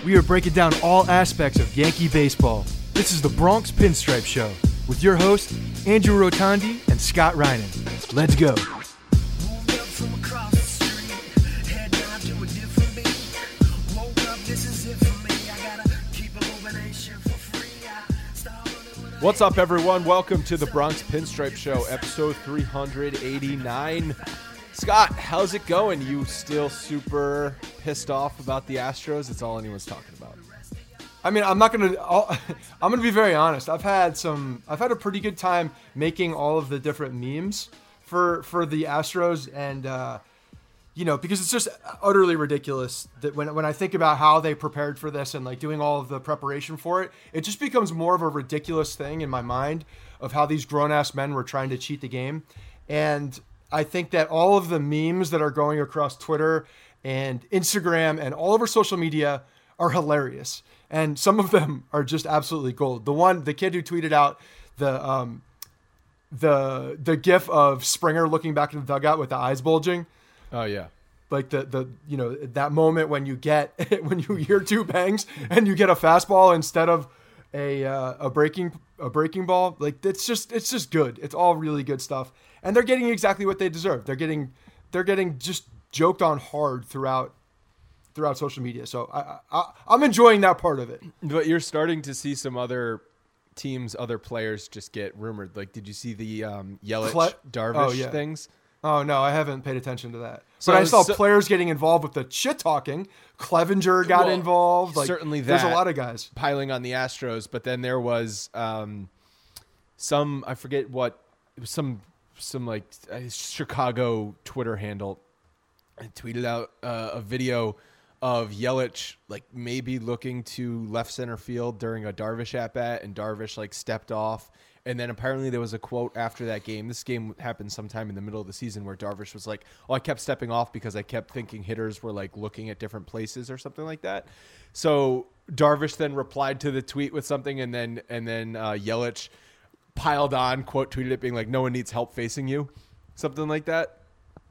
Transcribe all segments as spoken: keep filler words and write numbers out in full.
we are breaking down all aspects of Yankee baseball. This is the Bronx Pinstripe Show with your hosts, Andrew Rotondi and Scott Reinen. Let's go. What's up, everyone? Welcome to the Bronx Pinstripe Show, episode three eighty-nine. Scott, how's it going? You still super pissed off about the Astros? It's all anyone's talking about. I mean, I'm not gonna. I'll, I'm gonna be very honest. I've had some. I've had a pretty good time making all of the different memes for for the Astros, and uh, you know, because it's just utterly ridiculous that when when I think about how they prepared for this and like doing all of the preparation for it, it just becomes more of a ridiculous thing in my mind of how these grown ass men were trying to cheat the game, and I think that all of the memes that are going across Twitter and Instagram and all over social media are hilarious. And some of them are just absolutely gold. The one, the kid who tweeted out the um, the the gif of Springer looking back in the dugout with the eyes bulging. Oh yeah, like the the you know that moment when you get when you hear two bangs and you get a fastball instead of a uh, a breaking a breaking ball. Like it's just it's just good. It's all really good stuff, and they're getting exactly what they deserve. They're getting they're getting just joked on hard throughout. throughout social media. So I, I, I'm enjoying that part of it. But you're starting to see some other teams, other players just get rumored. Like, did you see the um, Yelich, Cle- Darvish oh, yeah. things? Oh, no, I haven't paid attention to that. So, but I saw so, players getting involved with the shit talking. Clevenger got well, involved. Like, certainly that. There's a lot of guys. Piling on the Astros. But then there was um, some, I forget what, it was some, some like uh, Chicago Twitter handle tweeted out uh, a video of Yelich like maybe looking to left center field during a Darvish at bat, and Darvish like stepped off. And then apparently there was a quote after that game. This game happened sometime in the middle of the season where Darvish was like, "Oh, I kept stepping off because I kept thinking hitters were like looking at different places or something like that." So Darvish then replied to the tweet with something, and then and then uh, Yelich piled on, quote tweeted it being like, "No one needs help facing you," something like that.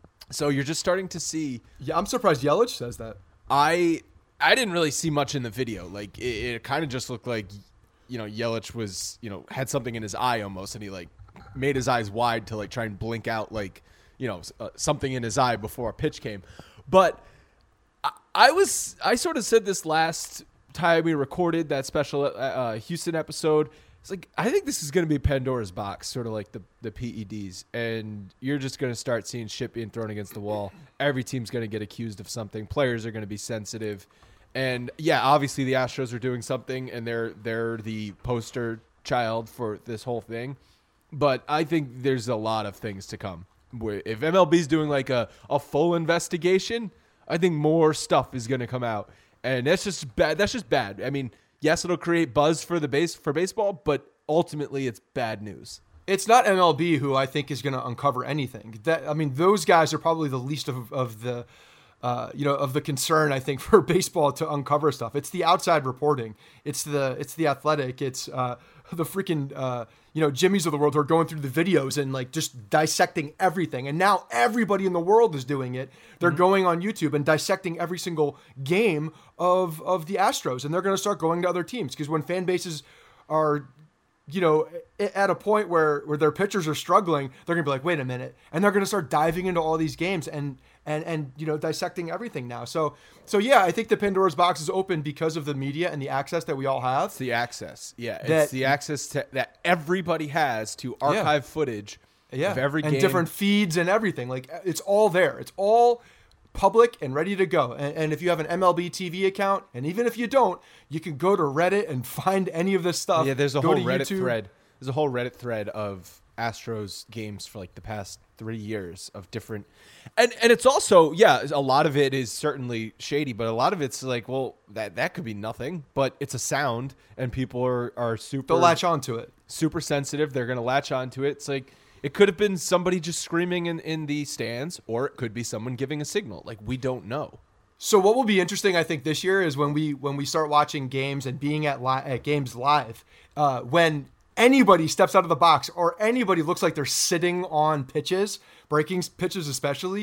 So you're just starting to see. Yeah, I'm surprised Yelich says that. I I didn't really see much in the video. Like it, it kind of just looked like, you know, Yelich was, you know, had something in his eye almost, and he like made his eyes wide to like try and blink out like, you know, uh, something in his eye before a pitch came. But I, I was I sort of said this last time we recorded that special uh, Houston episode. It's like, I think this is going to be Pandora's box, sort of like the, the P E Ds, and you're just going to start seeing shit being thrown against the wall. Every team's going to get accused of something. Players are going to be sensitive. And, yeah, obviously the Astros are doing something, and they're they're the poster child for this whole thing. But I think there's a lot of things to come. If M L B's doing like a, a full investigation, I think more stuff is going to come out. And that's just bad. That's just bad. I mean, yes, it'll create buzz for the base for baseball, but ultimately it's bad news. It's not M L B who I think is going to uncover anything. That I mean, those guys are probably the least of of the, uh, you know, of the concern I think for baseball to uncover stuff. It's the outside reporting. It's the it's the Athletic. It's uh, the freaking uh, you know Jimmys of the world who are going through the videos and like just dissecting everything. And now everybody in the world is doing it. They're mm-hmm. going on YouTube and dissecting every single game of of the Astros, and they're going to start going to other teams because when fan bases are, you know, at a point where, where their pitchers are struggling, they're going to be like, wait a minute. And they're going to start diving into all these games and, and, and, you know, dissecting everything now. So, so yeah, I think the Pandora's box is open because of the media and the access that we all have. It's the access. Yeah. That, it's the access to, that everybody has to archive yeah. footage yeah. of every and game. And different feeds and everything. Like, it's all there. It's all public and ready to go. And, and if you have an M L B T V account, and even if you don't, you can go to Reddit and find any of this stuff. Yeah, there's a go whole to Reddit YouTube. thread. There's a whole Reddit thread of Astros games for like the past three years of different, and and it's also yeah, a lot of it is certainly shady, but a lot of it's like, well, that that could be nothing, but it's a sound, and people are are super they'll latch onto it, super sensitive. They're gonna latch onto it. It's like, it could have been somebody just screaming in, in the stands, or it could be someone giving a signal. Like, we don't know. So what will be interesting, I think, this year is when we when we start watching games and being at li- at games live, uh, when anybody steps out of the box or anybody looks like they're sitting on pitches, breaking pitches especially,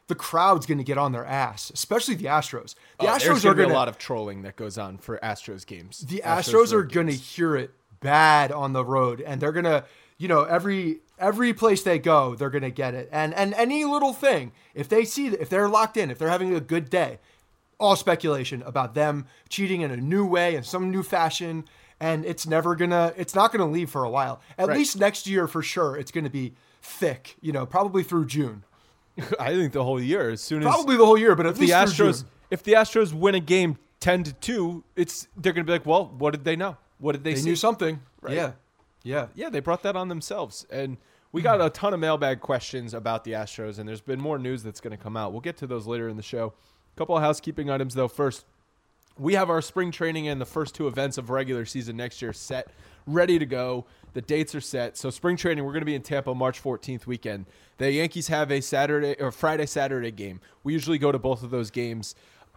the crowd's going to get on their ass, especially the Astros. The Oh, Astros there's are going to going be a lot of trolling that goes on for Astros games. The Astros, Astros are going to hear it bad on the road, and they're going to, you know, every every place they go, they're going to get it. And and any little thing, if they see if they're locked in, if they're having a good day, all speculation about them cheating in a new way, in some new fashion, and it's never gonna, it's not gonna leave for a while. At Right. least next year for sure, it's going to be thick. You know, probably through June. I think the whole year, as soon as Probably the whole year, but at the least through Astros, June. if the Astros win a game ten to two, it's they're going to be like, well, what did they know? What did they, They see? knew something. Right. Yeah, yeah. Yeah, they brought that on themselves. And we got a ton of mailbag questions about the Astros, and there's been more news that's going to come out. We'll get to those later in the show. A couple of housekeeping items, though. First, we have our spring training and the first two events of regular season next year set, ready to go. The dates are set. So spring training, we're going to be in Tampa March fourteenth weekend. The Yankees have a Saturday or Friday, Saturday game. We usually go to both of those games.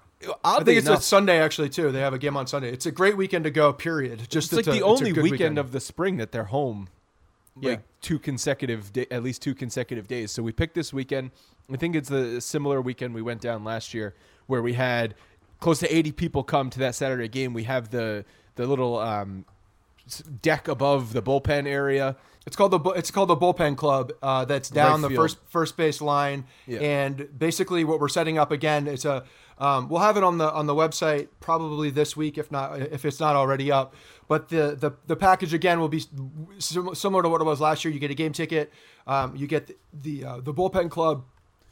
I think it's a Sunday actually too. They have a game on Sunday. It's a great weekend to go. Period. Just It's like a, the it's a only good weekend, weekend of the spring that they're home. Like Yeah. two consecutive, day, at least two consecutive days. So we picked this weekend. I think it's a similar weekend we went down last year, where we had close to eighty people come to that Saturday game. We have the the little um, s- deck above the bullpen area. It's called the Bu- it's called the bullpen club. Uh, that's down Right the field. first first base line, Yeah. and basically what we're setting up again. It's a um, we'll have it on the on the website probably this week, if not if it's not already up. But the the, the package again will be sim- similar to what it was last year. You get a game ticket, um, you get the the, uh, the bullpen club,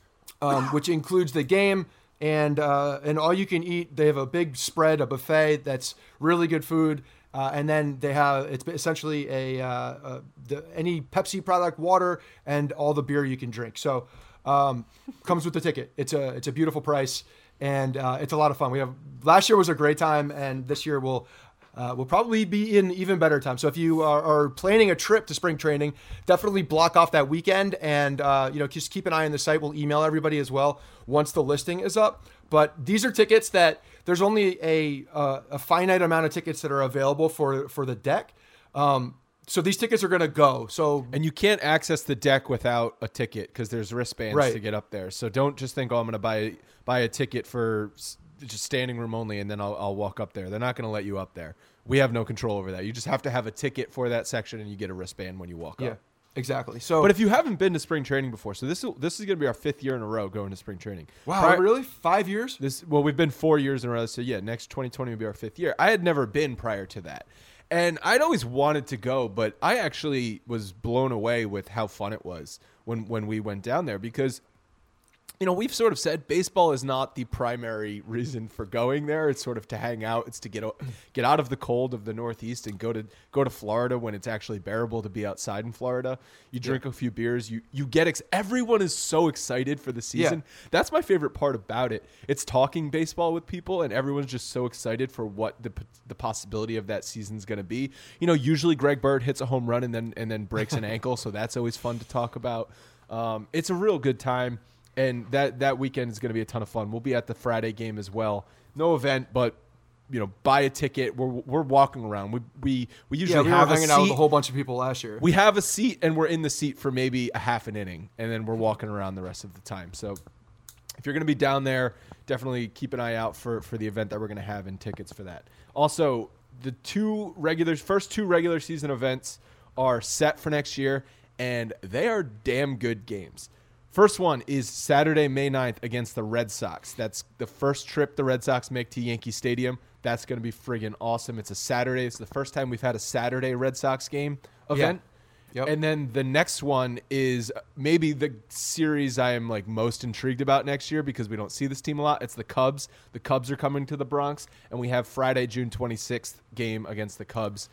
um, which includes the game. And uh, and all you can eat. They have a big spread, a buffet that's really good food. Uh, and then they have it's essentially a, uh, uh, the, any Pepsi product, water, and all the beer you can drink. So um, comes with the ticket. It's a it's a beautiful price, and uh, it's a lot of fun. We have last year was a great time, and this year will. Uh, will probably be in even better time. So if you are, are planning a trip to spring training, definitely block off that weekend, and uh, you know just keep an eye on the site. We'll email everybody as well once the listing is up. But these are tickets that there's only a uh, a finite amount of tickets that are available for for the deck. Um, so these tickets are going to go. So And you can't access the deck without a ticket because there's wristbands Right. to get up there. So don't just think, oh, I'm going to buy buy a ticket for s- just standing room only, and then I'll, I'll walk up there. They're not going to let you up there. We have no control over that. You just have to have a ticket for that section, and you get a wristband when you walk yeah, up. exactly. So But if you haven't been to spring training before, so this is, this is going to be our fifth year in a row going to spring training. wow, Pri- really five years? This well, we've been four years in a row. So yeah, next twenty twenty will be our fifth year. I had never been prior to that, and I'd always wanted to go, but I actually was blown away with how fun it was when when we went down there because. You know, we've sort of said baseball is not the primary reason for going there. It's sort of to hang out. It's to get o- get out of the cold of the Northeast and go to go to Florida when it's actually bearable to be outside in Florida. You drink a few beers. You you get ex- everyone is so excited for the season. That's my favorite part about it. It's talking baseball with people, and everyone's just so excited for what the p- the possibility of that season's going to be. You know, usually Greg Bird hits a home run and then and then breaks an ankle, so that's always fun to talk about. Um, it's a real good time. And that, that weekend is going to be a ton of fun. We'll be at the Friday game as well. No event, but you know, buy a ticket. We're we're walking around. We we we usually Yeah, we were have a hanging out with seat. a whole bunch of people last year. We have a seat, and we're in the seat for maybe a half an inning, and then we're walking around the rest of the time. So if you're going to be down there, definitely keep an eye out for for the event that we're going to have and tickets for that. Also, the two regular first two regular season events are set for next year, and they are damn good games. First one is Saturday, May ninth against the Red Sox. That's the first trip the Red Sox make to Yankee Stadium. That's going to be friggin' awesome. It's a Saturday. It's the first time we've had a Saturday Red Sox game event. Yep. And then the next one is maybe the series I am like most intrigued about next year because we don't see this team a lot. It's the Cubs. The Cubs are coming to the Bronx, and we have Friday, June twenty-sixth game against the Cubs.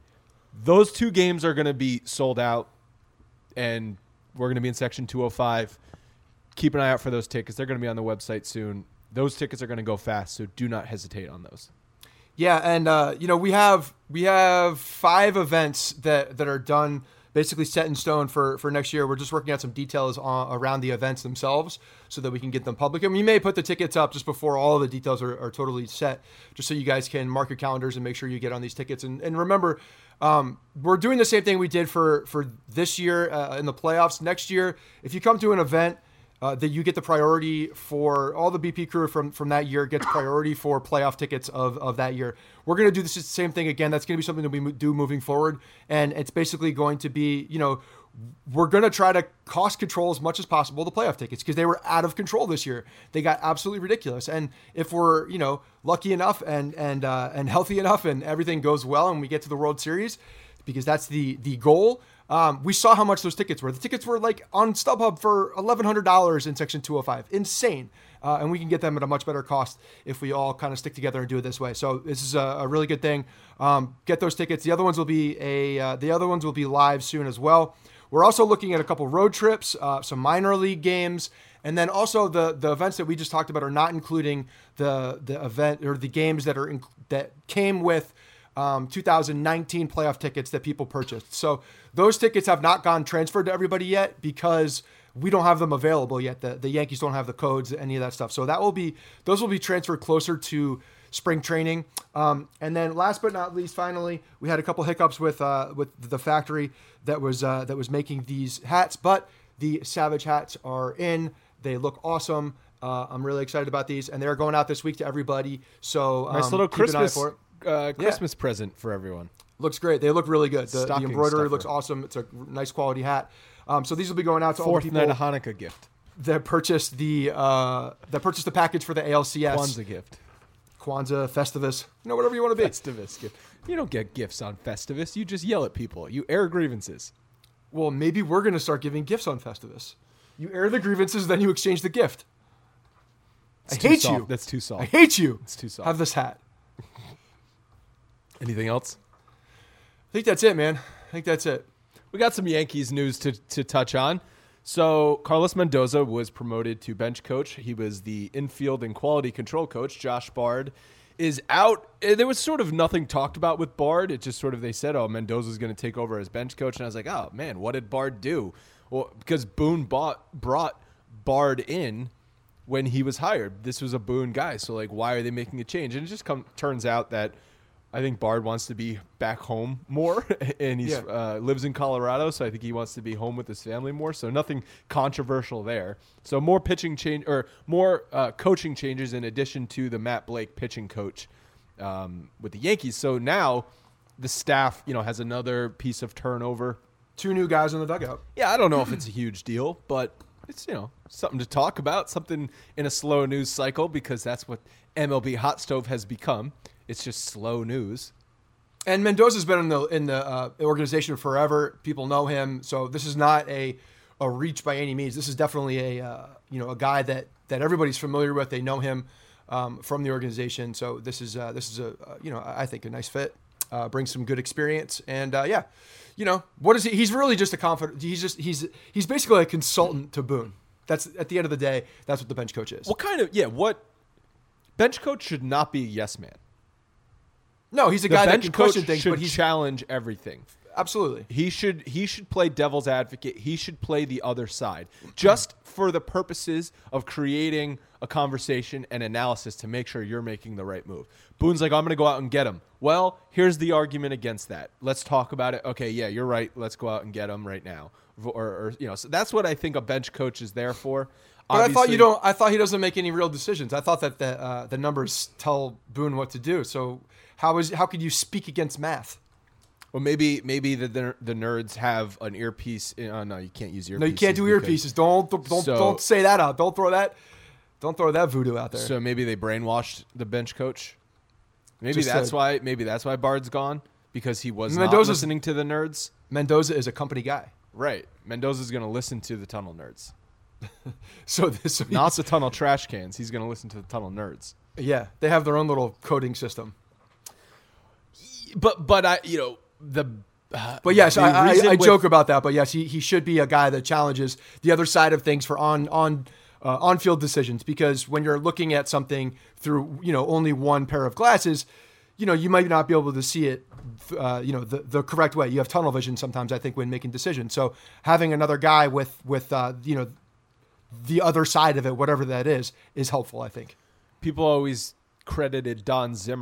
Those two games are going to be sold out, and we're going to be in section two oh five. Keep an eye out for those tickets. They're going to be on the website soon. Those tickets are going to go fast, so do not hesitate on those. Yeah, and uh, you know we have we have five events that that are done, basically set in stone for for next year. We're just working out some details on, around the events themselves so that we can get them public. And we may put the tickets up just before all the details are, are totally set, just so you guys can mark your calendars and make sure you get on these tickets. And and remember, um, we're doing the same thing we did for for this year uh, in the playoffs. Next year, if you come to an event, uh, that you get the priority for all the B P crew from, from that year gets priority for playoff tickets of, of that year. We're going to do this the same thing again. That's going to be something that we do moving forward. And it's basically going to be, you know, we're going to try to cost control as much as possible the playoff tickets because they were out of control this year. They got absolutely ridiculous. And if we're, you know, lucky enough and, and, uh, and healthy enough and everything goes well and we get to the World Series, because that's the, the goal. Um, we saw how much those tickets were. The tickets were like on StubHub for eleven hundred dollars in Section two oh five. Insane. Uh, and we can get them at a much better cost if we all kind of stick together and do it this way. So this is a, a really good thing. Um, get those tickets. The other ones will be a uh, the other ones will be live soon as well. We're also looking at a couple road trips, uh, some minor league games, and then also the the events that we just talked about are not including the the event or the games that are in, that came with Um, two thousand nineteen playoff tickets that people purchased. So those tickets have not gone transferred to everybody yet because we don't have them available yet. The, the Yankees don't have the codes, any of that stuff. So that will be, those will be transferred closer to spring training. Um, and then last but not least, finally, we had a couple hiccups with, uh, with the factory that was, uh, that was making these hats, but the Savage hats are in. They look awesome. Uh, I'm really excited about these, and they're going out this week to everybody. So um, nice little keep an eye Christmas for it. Uh, Christmas yeah. present for everyone. Looks great. They look really good. The, the embroidery stuffer. looks awesome. It's a nice quality hat. Um, so these will be going out to Fourth all the people night of Hanukkah gift. that purchased the uh, that purchased the package for the A L C S. Kwanzaa gift. Kwanzaa, Festivus, you know, whatever you want to be. Festivus gift. You don't get gifts on Festivus. You just yell at people. You air grievances. Well, maybe we're going to start giving gifts on Festivus. You air the grievances, then you exchange the gift. It's I hate soft. you. That's too soft. I hate you. It's too soft. Have this hat. Anything else? I think that's it, man. I think that's it. We got some Yankees news to, to touch on. So Carlos Mendoza was promoted to bench coach. He was the infield and quality control coach. Josh Bard is out. There was sort of nothing talked about with Bard. It just sort of, they said, oh, Mendoza's going to take over as bench coach. And I was like, oh, man, what did Bard do? Well, because Boone bought, brought Bard in when he was hired. This was a Boone guy. So, like, why are they making a change? And it just come, turns out that I think Bard wants to be back home more, and he Yeah. uh, lives in Colorado, so I think he wants to be home with his family more. So nothing controversial there. So more pitching change or more uh, coaching changes in addition to the Matt Blake pitching coach um, with the Yankees. So now the staff, you know, has another piece of turnover. Two new guys in the dugout. Yeah, I don't know if it's a huge deal, but it's, you know, something to talk about, something in a slow news cycle, because that's what M L B Hot Stove has become. It's just slow news. And Mendoza's been in the in the uh, organization forever. People know him, so this is not a a reach by any means. This is definitely a uh, you know a guy that, that everybody's familiar with. They know him um, from the organization. So this is uh, this is a uh, you know I think a nice fit. Uh, brings some good experience, and uh, yeah, you know what is he? He's really just a confident. He's just he's he's basically a consultant to Boone. That's at the end of the day. That's what the bench coach is. What kind of yeah? What bench coach should not be a yes man. No, he's a The guy that bench can coach question things, should but he's challenge everything. absolutely. He should he should play devil's advocate. He should play the other side, just for the purposes of creating a conversation and analysis to make sure you're making the right move. Boone's like, I'm going to go out and get him. Well, here's the argument against that. Let's talk about it. Okay, yeah, you're right. Let's go out and get him right now. Or, or you know, so that's what I think a bench coach is there for. But I thought you don't. I thought he doesn't make any real decisions. I thought that the uh, the numbers tell Boone what to do. So how is how could you speak against math? Well, maybe maybe the the, the nerds have an earpiece. In, oh no, you can't use earpieces. No, you can't do earpieces. Don't don't So- don't say that out. Don't throw that. Don't throw that voodoo out there. So maybe they brainwashed the bench coach. Maybe Just that's said- why. Maybe that's why Bard's gone, because he was not Mendoza's- listening to the nerds. Mendoza is a company guy. Right. Mendoza's going to listen to the tunnel nerds, So this so not the tunnel trash cans. He's going to listen to the tunnel nerds. yeah, they have their own little coding system. But but I you know the. Uh, But yes, the I, I, reason I with- joke about that. But yes, he, he should be a guy that challenges the other side of things for on on uh, on field decisions. Because when you're looking at something through you know only one pair of glasses, you know you might not be able to see it uh, you know the, the correct way. You have tunnel vision sometimes, I think, when making decisions. So having another guy with with uh, you know the other side of it, whatever that is, is helpful, I think. People always credited Don Zimmer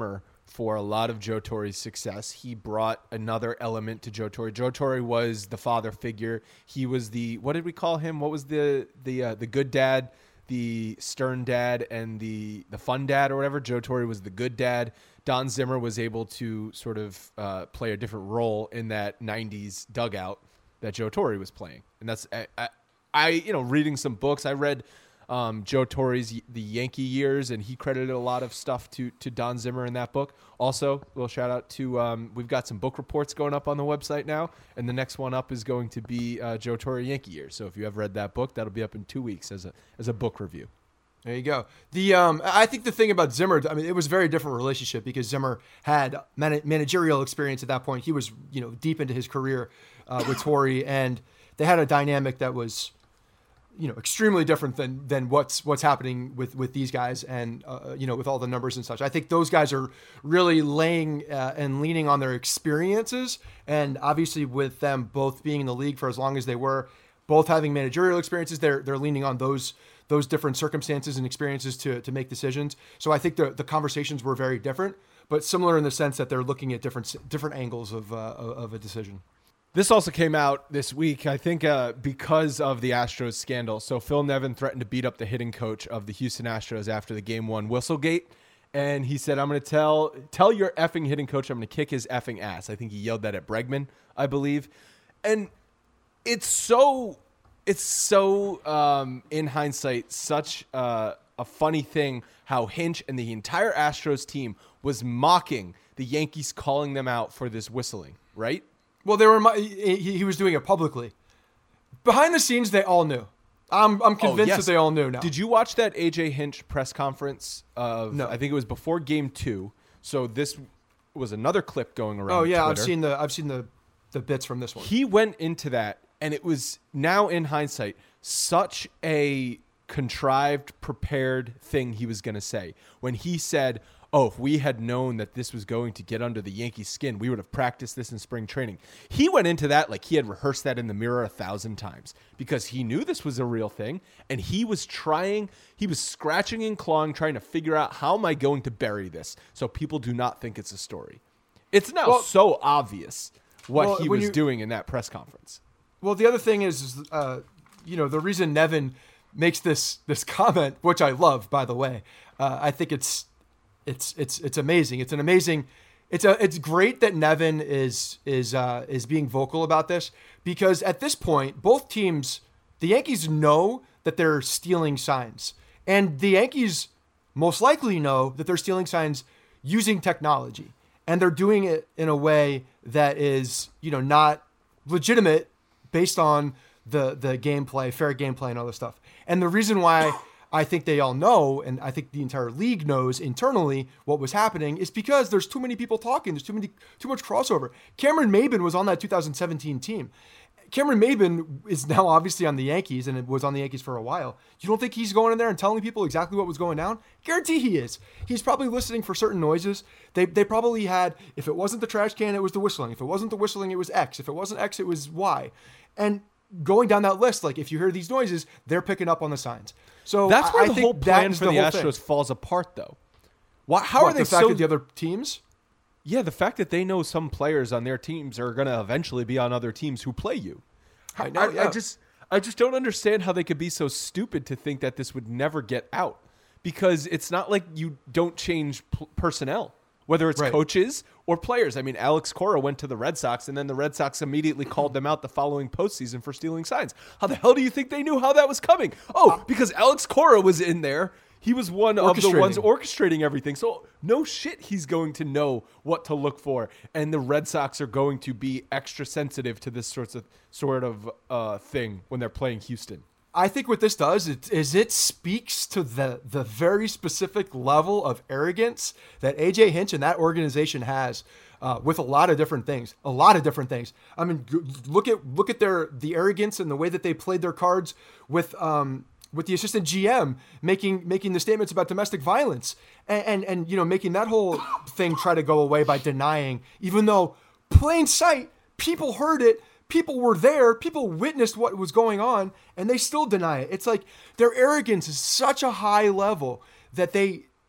for a lot of Joe Torre's success. He brought another element to Joe Torre. Joe Torre was the father figure. He was the, what did we call him? What was the the uh, the good dad, the stern dad, and the the fun dad or whatever? Joe Torre was the good dad. Don Zimmer was able to sort of uh, play a different role in that nineties dugout that Joe Torre was playing. And that's, I, I, I you know, reading some books, I read um, Joe Torre's The Yankee Years, and he credited a lot of stuff to to Don Zimmer in that book. Also, a little shout out to, um, we've got some book reports going up on the website now, and the next one up is going to be uh, Joe Torre Yankee Years. So if you have read that book, that'll be up in two weeks as a as a book review. There you go. The um, I think the thing about Zimmer, I mean, it was a very different relationship because Zimmer had man- managerial experience at that point. He was, you know, deep into his career uh, with Torre, and they had a dynamic that was, you know, extremely different than than what's what's happening with with these guys, and uh, you know, with all the numbers and such. I think those guys are really laying uh, and leaning on their experiences, and obviously with them both being in the league for as long as they were, both having managerial experiences, they're they're leaning on those. those different circumstances and experiences to, to make decisions. So I think the, the conversations were very different, but similar in the sense that they're looking at different different angles of uh, of a decision. This also came out this week, I think, uh, because of the Astros scandal. So Phil Nevin threatened to beat up the hitting coach of the Houston Astros after the game one Whistlegate. And he said, I'm going to tell tell your effing hitting coach I'm going to kick his effing ass. I think he yelled that at Bregman, I believe. And it's so... It's so, um, in hindsight, such uh, a funny thing how Hinch and the entire Astros team was mocking the Yankees calling them out for this whistling, right? Well, they were. He, he was doing it publicly. Behind the scenes, they all knew. I'm I'm convinced oh, yes. that they all knew now. Did you watch that A J Hinch press conference? Of, no, I think it was before Game Two. So this was another clip going around. Oh yeah, Twitter. I've seen the I've seen the the bits from this one. He went into that. And it was, now in hindsight, such a contrived, prepared thing he was going to say. When he said, oh, if we had known that this was going to get under the Yankees' skin, we would have practiced this in spring training. He went into that like he had rehearsed that in the mirror a thousand times because he knew this was a real thing. And he was trying, he was scratching and clawing, trying to figure out how am I going to bury this so people do not think it's a story. It's now well, so obvious what well, he was you, doing in that press conference. Well, the other thing is, uh, you know, the reason Nevin makes this this comment, which I love, by the way, uh, I think it's it's it's it's amazing. It's an amazing. It's a it's great that Nevin is is uh, is being vocal about this because at this point, both teams, the Yankees know that they're stealing signs, and the Yankees most likely know that they're stealing signs using technology, and they're doing it in a way that is, you know, not legitimate. Based on the the gameplay, fair gameplay, and all this stuff. And the reason why I think they all know, and I think the entire league knows internally what was happening, is because there's too many people talking. There's too many too much crossover. Cameron Maybin was on that two thousand seventeen team. Cameron Maybin is now obviously on the Yankees, and it was on the Yankees for a while. You don't think he's going in there and telling people exactly what was going down? Guarantee he is. He's probably listening for certain noises. They they probably had, if it wasn't the trash can, it was the whistling. If it wasn't the whistling, it was X. If it wasn't X, it was Y. And going down that list, like if you hear these noises, they're picking up on the signs. So that's where I, the I whole plan for the, the Astros thing. falls apart, though. Why, how what, are they the fact so? That the other teams? Yeah, the fact that they know some players on their teams are going to eventually be on other teams who play you. I know. I, yeah. I just, I just don't understand how they could be so stupid to think that this would never get out, because it's not like you don't change p- personnel. Whether it's right. coaches or players. I mean, Alex Cora went to the Red Sox, and then the Red Sox immediately called them out the following postseason for stealing signs. How the hell do you think they knew how that was coming? Oh, because Alex Cora was in there. He was one of the ones orchestrating everything. So no shit he's going to know what to look for. And the Red Sox are going to be extra sensitive to this sorts of sort of uh, thing when they're playing Houston. I think what this does is, is it speaks to the the very specific level of arrogance that A J Hinch and that organization has uh, with a lot of different things, a lot of different things. I mean, look at look at their the arrogance and the way that they played their cards with um, with the assistant G M making making the statements about domestic violence and, and and you know making that whole thing try to go away by denying, even though plain sight people heard it. People were there, people witnessed what was going on, and they still deny it. It's like their arrogance is such a high level that they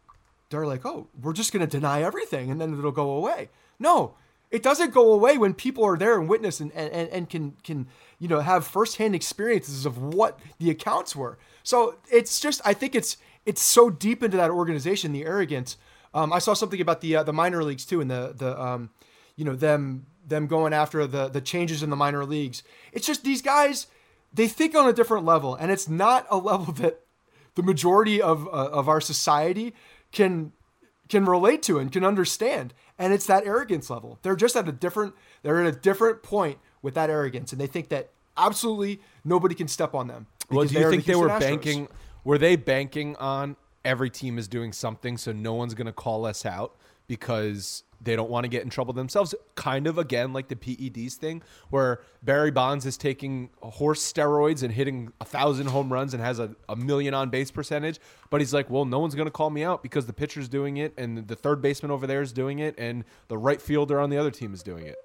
they're like, oh, we're just going to deny everything and then it'll go away. No, it doesn't go away when people are there and witness and, and, and can, can, you know, have firsthand experiences of what the accounts were. So it's just, I think it's, it's so deep into that organization, the arrogance. Um, I saw something about the, uh, the minor leagues too. And the, the, um, you know, them, them going after the, the changes in the minor leagues. It's just these guys, they think on a different level, and it's not a level that the majority of, uh, of our society can, can relate to and can understand. And it's that arrogance level. They're just at a different, they're at a different point with that arrogance. And they think that absolutely nobody can step on them. Well, do you think the they were Astros. banking, were they banking on every team is doing something so no one's going to call us out because they don't want to get in trouble themselves? Kind of, again, like the P E Ds thing where Barry Bonds is taking horse steroids and hitting a thousand home runs and has a, a million on base percentage. But he's like, well, no one's going to call me out because the pitcher's doing it and the third baseman over there is doing it and the right fielder on the other team is doing it.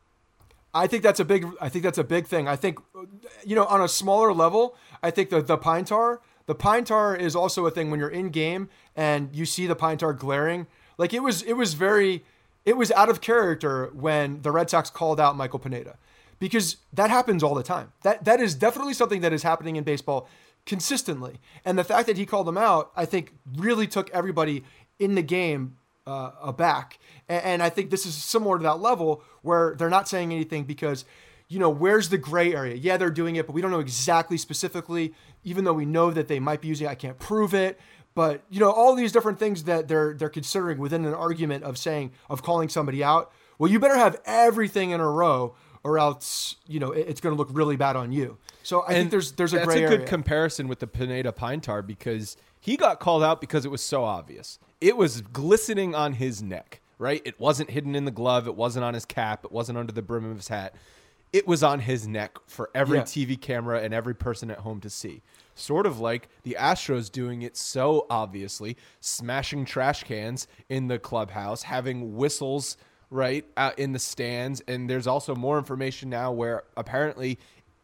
I think that's a big, I think that's a big thing. I think, you know, on a smaller level, I think the, the pine tar, the pine tar is also a thing when you're in game and you see the pine tar glaring. Like it was, it was very, it was out of character when the Red Sox called out Michael Pineda, because that happens all the time. That that is definitely something that is happening in baseball consistently. And the fact that he called them out, I think, really took everybody in the game uh, aback. And, and I think this is similar to that level where they're not saying anything because, you know, where's the gray area? Yeah, they're doing it, but we don't know exactly specifically, even though we know that they might be using it. I can't prove it. But, you know, all these different things that they're they're considering within an argument of saying, of calling somebody out. Well, you better have everything in a row or else, you know, it, it's going to look really bad on you. So I and think there's there's a that's gray a good area. comparison with the Pineda pine tar because he got called out because it was so obvious. It was glistening on his neck, right? It wasn't hidden in the glove. It wasn't on his cap. It wasn't under the brim of his hat. It was on his neck for every Yeah. T V camera and every person at home to see. Sort of like the Astros doing it so obviously, smashing trash cans in the clubhouse, having whistles right out in the stands. And there's also more information now where apparently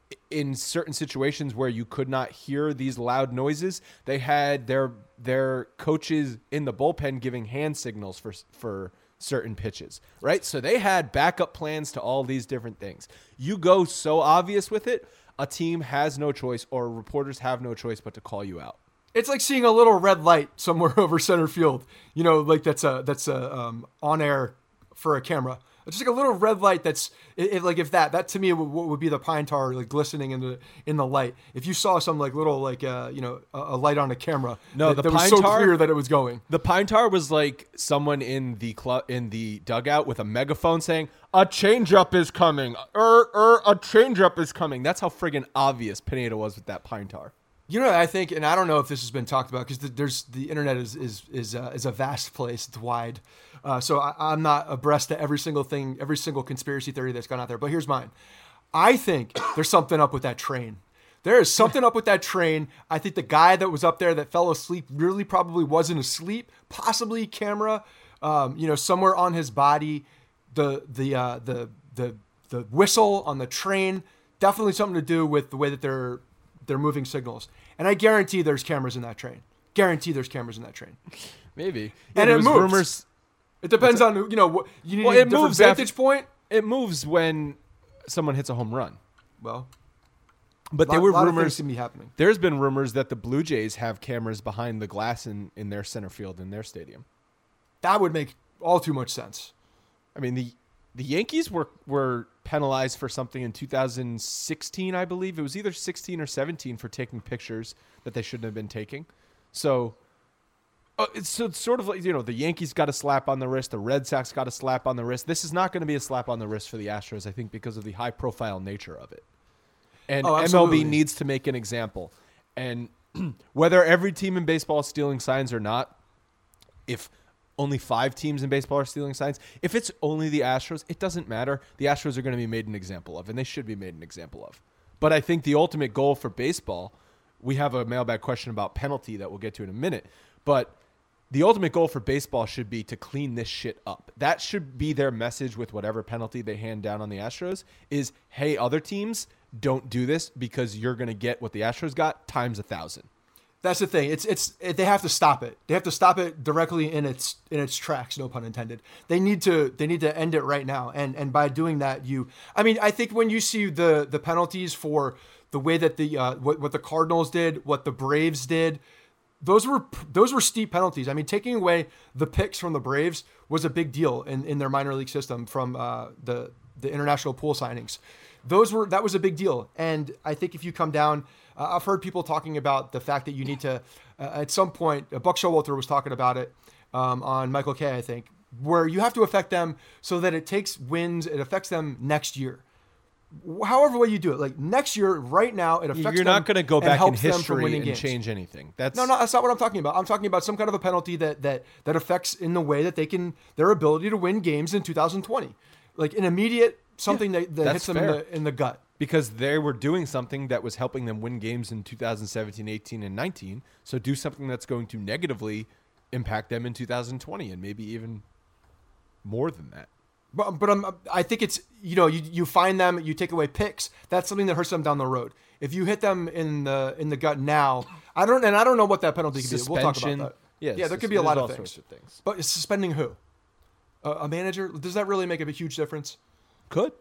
in certain situations where you could not hear these loud noises, they had their their coaches in the bullpen giving hand signals for for certain pitches, right? So they had backup plans to all these different things. You go so obvious with it, a team has no choice or reporters have no choice but to call you out. It's like seeing a little red light somewhere over center field, you know, like that's a that's a um, on air for a camera. It's just like a little red light that's it, it, like if that that to me would, would be the pine tar like glistening in the in the light. If you saw some like little like uh, you know a, a light on a camera, no, that, the that pine was so tar, clear that it was going. The pine tar was like someone in the club in the dugout with a megaphone saying a changeup is coming, er er a changeup is coming. That's how friggin' obvious Pineda was with that pine tar. You know, I think, and I don't know if this has been talked about because the, there's the internet is is is uh, is a vast place. It's wide, uh, so I, I'm not abreast to every single thing, every single conspiracy theory that's gone out there. But here's mine. I think there's something up with that train. There is something up with that train. I think the guy that was up there that fell asleep really probably wasn't asleep. Possibly camera, um, you know, somewhere on his body. The the uh, the the the whistle on the train. Definitely something to do with the way that they're. They're moving signals. And I guarantee there's cameras in that train. Guarantee there's cameras in that train. Maybe. And yeah, it moves. Rumors. It depends on, you know, what you need well, a it different moves vantage after, point. It moves when someone hits a home run. Well, but lot, there were lot rumors. Of things can be happening. There's been rumors that the Blue Jays have cameras behind the glass in, in their center field in their stadium. That would make all too much sense. I mean, the the Yankees were were penalized for something in two thousand sixteen, I believe. It was either sixteen or seventeen for taking pictures that they shouldn't have been taking. So, uh, it's, so it's sort of like, you know, the Yankees got a slap on the wrist. The Red Sox got a slap on the wrist. This is not going to be a slap on the wrist for the Astros, I think, because of the high-profile nature of it. And oh, M L B needs to make an example. And whether every team in baseball is stealing signs or not, if only five teams in baseball are stealing signs. If it's only the Astros, it doesn't matter. The Astros are going to be made an example of, and they should be made an example of. But I think the ultimate goal for baseball, we have a mailbag question about penalty that we'll get to in a minute, but the ultimate goal for baseball should be to clean this shit up. That should be their message with whatever penalty they hand down on the Astros is, hey, other teams, don't do this because you're going to get what the Astros got times a thousand. That's the thing. It's it's it, they have to stop it. They have to stop it directly in its in its tracks. No pun intended. They need to they need to end it right now. And and by doing that, you. I mean, I think when you see the the penalties for the way that the uh, what what the Cardinals did, what the Braves did, those were those were steep penalties. I mean, taking away the picks from the Braves was a big deal in, in their minor league system from uh, the the international pool signings. Those were that was a big deal. And I think if you come down. Uh, I've heard people talking about the fact that you need to, uh, at some point, uh, Buck Showalter was talking about it um, on Michael Kay, I think, where you have to affect them so that it takes wins, it affects them next year. However way you do it, like next year, right now, it affects them. You're not going to go back in history and games. change anything. That's no, no, that's not what I'm talking about. I'm talking about some kind of a penalty that that that affects in the way that they can their ability to win games in two thousand twenty, like an immediate something yeah, that, that hits them in the, in the gut. Because they were doing something that was helping them win games in two thousand seventeen, eighteen, and nineteen. So do something that's going to negatively impact them in two thousand twenty and maybe even more than that. But but I'm, I think it's, you know, you, you find them, you take away picks. That's something that hurts them down the road. If you hit them in the in the gut now, I don't and I don't know what that penalty could be. We'll talk about that. Yes, yeah, there could be a lot of all things. sorts of things. But suspending who? Uh, a manager? Does that really make a huge difference? Could.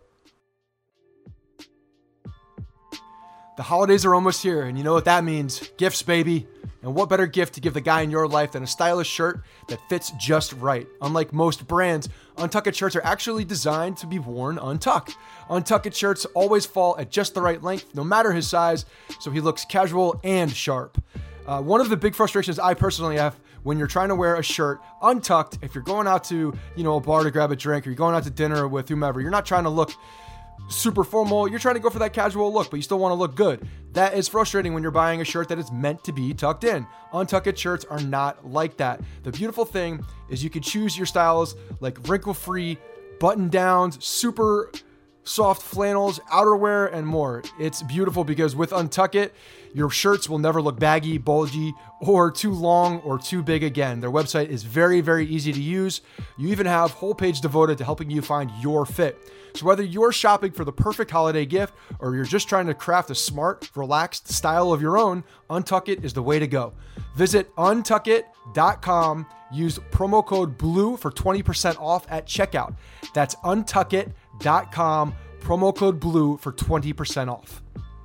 The holidays are almost here, and you know what that means. Gifts, baby. And what better gift to give the guy in your life than a stylish shirt that fits just right? Unlike most brands, Untucked shirts are actually designed to be worn untucked. Untucked shirts always fall at just the right length, no matter his size, so he looks casual and sharp. Uh, one of the big frustrations I personally have when you're trying to wear a shirt untucked, if you're going out to, you know, a bar to grab a drink, or you're going out to dinner with whomever, you're not trying to look super formal, you're trying to go for that casual look, but you still want to look good. That is frustrating when you're buying a shirt that is meant to be tucked in. Untucked shirts are not like that. The beautiful thing is you can choose your styles like wrinkle-free, button-downs, super soft flannels, outerwear, and more. It's beautiful because with Untucked, your shirts will never look baggy, bulgy, or too long or too big again. Their website is very, very easy to use. You even have a whole page devoted to helping you find your fit. So whether you're shopping for the perfect holiday gift or you're just trying to craft a smart, relaxed style of your own, Untucked is the way to go. Visit untuckit dot com. Use promo code BLUE for twenty percent off at checkout. That's untuckit dot com, promo code BLUE for twenty percent off.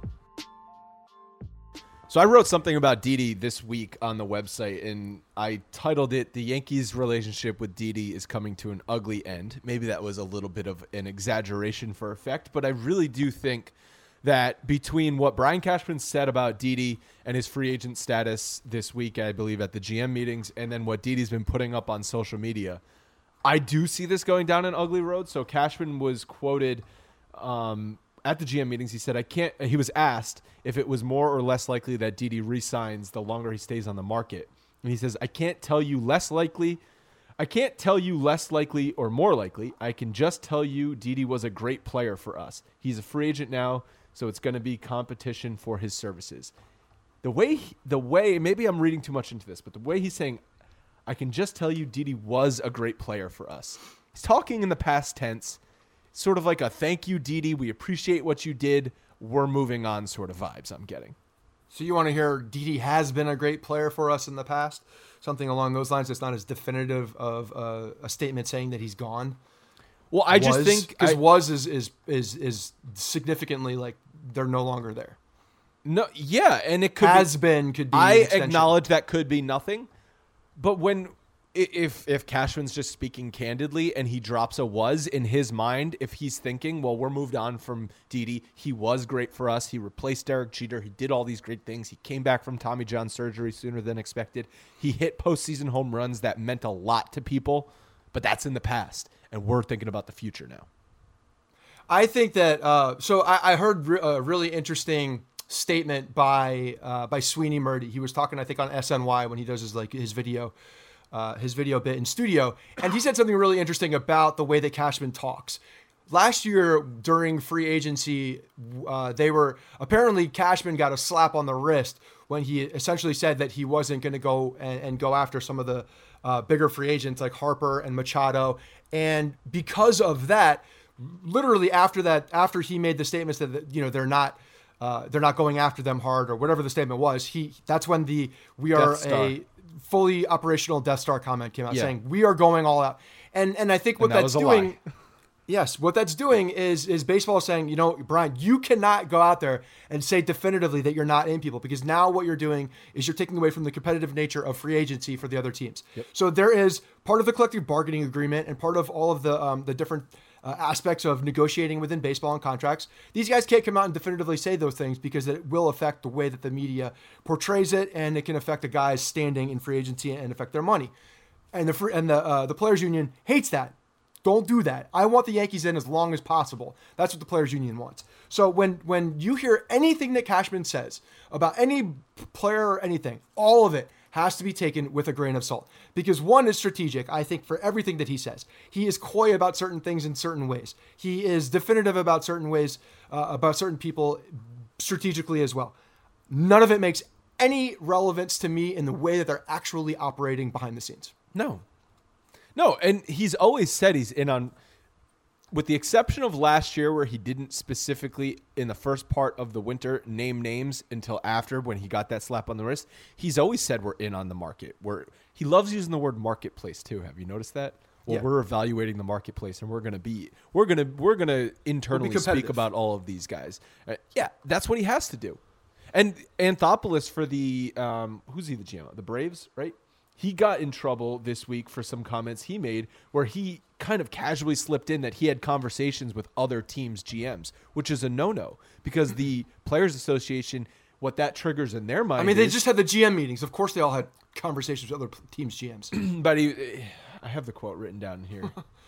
So I wrote something about Didi this week on the website, and I titled it, "The Yankees' relationship with Didi is coming to an ugly end." Maybe that was a little bit of an exaggeration for effect, but I really do think that between what Brian Cashman said about Didi and his free agent status this week, I believe at the G M meetings, and then what Didi's been putting up on social media, I do see this going down an ugly road. So Cashman was quoted um, at the G M meetings. He said, "I can't." He was asked if it was more or less likely that Didi re-signs the longer he stays on the market, and he says, "I can't tell you less likely. I can't tell you less likely or more likely. I can just tell you Didi was a great player for us. He's a free agent now, so it's going to be competition for his services." The way, the way, maybe I'm reading too much into this, but the way he's saying, "I can just tell you Didi was a great player for us." He's talking in the past tense, sort of like a "thank you, Didi. We appreciate what you did. We're moving on" sort of vibes I'm getting. So you want to hear Didi has been a great player for us in the past? Something along those lines. It's not as definitive of uh, a statement saying that he's gone. Well, I just was, think because I, was is, is is is significantly like they're no longer there. No, yeah, and it could has be, been could be. I acknowledge that could be nothing, but when if if Cashman's just speaking candidly and he drops a "was" in his mind, if he's thinking, well, we're moved on from Didi, he was great for us, he replaced Derek Jeter, he did all these great things, he came back from Tommy John surgery sooner than expected, he hit postseason home runs that meant a lot to people, but that's in the past, and we're thinking about the future now. I think that uh, so I, I heard re- a really interesting statement by uh, by Sweeney Murdy. He was talking, I think, on S N Y when he does his like his video. Uh, his video bit in studio, and he said something really interesting about the way that Cashman talks. Last year during free agency, uh, they were apparently Cashman got a slap on the wrist when he essentially said that he wasn't going to go and, and go after some of the uh, bigger free agents like Harper and Machado, and because of that, literally after that, after he made the statements that you know they're not. uh, they're not going after them hard or whatever the statement was. He that's when the we are Death Star. a fully operational Death Star comment came out Yeah. saying we are going all out. And and I think what And that that's was a doing. lie. Yes, what that's doing is is baseball saying, you know, Brian, you cannot go out there and say definitively that you're not in people, because now what you're doing is you're taking away from the competitive nature of free agency for the other teams. Yep. So there is part of the collective bargaining agreement and part of all of the um, the different uh, aspects of negotiating within baseball and contracts. These guys can't come out and definitively say those things because it will affect the way that the media portrays it, and it can affect a guy's standing in free agency and affect their money. And the free, and the uh, the players union hates that. Don't do that. I want the Yankees in as long as possible. That's what the Players Union wants. So when when you hear anything that Cashman says about any player or anything, all of it has to be taken with a grain of salt. Because one is strategic, I think, for everything that he says. He is coy about certain things in certain ways. He is definitive about certain ways, uh, about certain people strategically as well. None of it makes any relevance to me in the way that they're actually operating behind the scenes. No. No, and he's always said he's in on, with the exception of last year where he didn't specifically in the first part of the winter name names until after when he got that slap on the wrist. He's always said we're in on the market. We're, he loves using the word marketplace too. Have you noticed that? Well, Yeah. we're evaluating the marketplace, and we're gonna be we're gonna we're gonna internally speak competitive. about all of these guys. Uh, yeah, that's what he has to do. And Anthopoulos for the um, who's he the G M of? The Braves, right? He got in trouble this week for some comments he made where he kind of casually slipped in that he had conversations with other teams' G Ms, which is a no-no because the Players Association, what that triggers in their mind. I mean, they is- just had the G M meetings. Of course, they all had conversations with other teams' G Ms. But he, I have the quote written down here.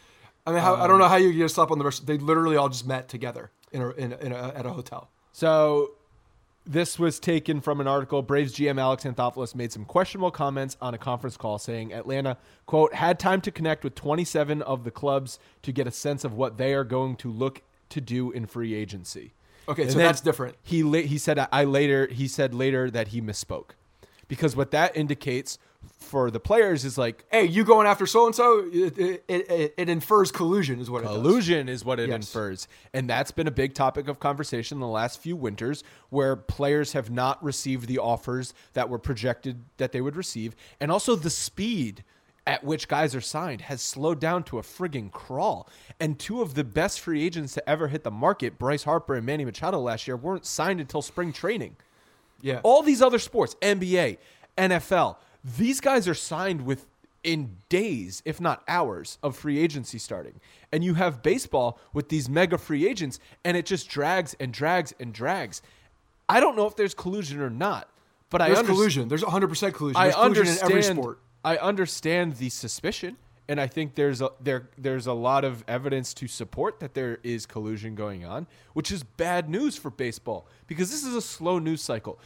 I mean, how, I don't know how you get a slap on the wrist. They literally all just met together in a, in a, in a, at a hotel. So this was taken from an article. Braves G M Alex Anthopoulos made some questionable comments on a conference call saying Atlanta, quote, had time to connect with twenty-seven of the clubs to get a sense of what they are going to look to do in free agency. Okay, And so then that's different. He la- he said I later he said later that he misspoke. Because what that indicates for the players is like Hey, you going after so and so? It it, it it infers collusion, is what it does. collusion is what it Yes. infers. And that's been a big topic of conversation in the last few winters where players have not received the offers that were projected that they would receive. And also the speed at which guys are signed has slowed down to a frigging crawl. And two of the best free agents to ever hit the market, Bryce Harper and Manny Machado last year, weren't signed until spring training. Yeah. All these other sports, N B A, N F L, these guys are signed with in days, if not hours, of free agency starting. And you have baseball with these mega free agents, and it just drags and drags and drags. I don't know if there's collusion or not, but I There's understand. collusion. There's one hundred percent collusion. I There's collusion understand. in every sport. I understand the suspicion, and I think there's a there there's a lot of evidence to support that there is collusion going on, which is bad news for baseball because this is a slow news cycle.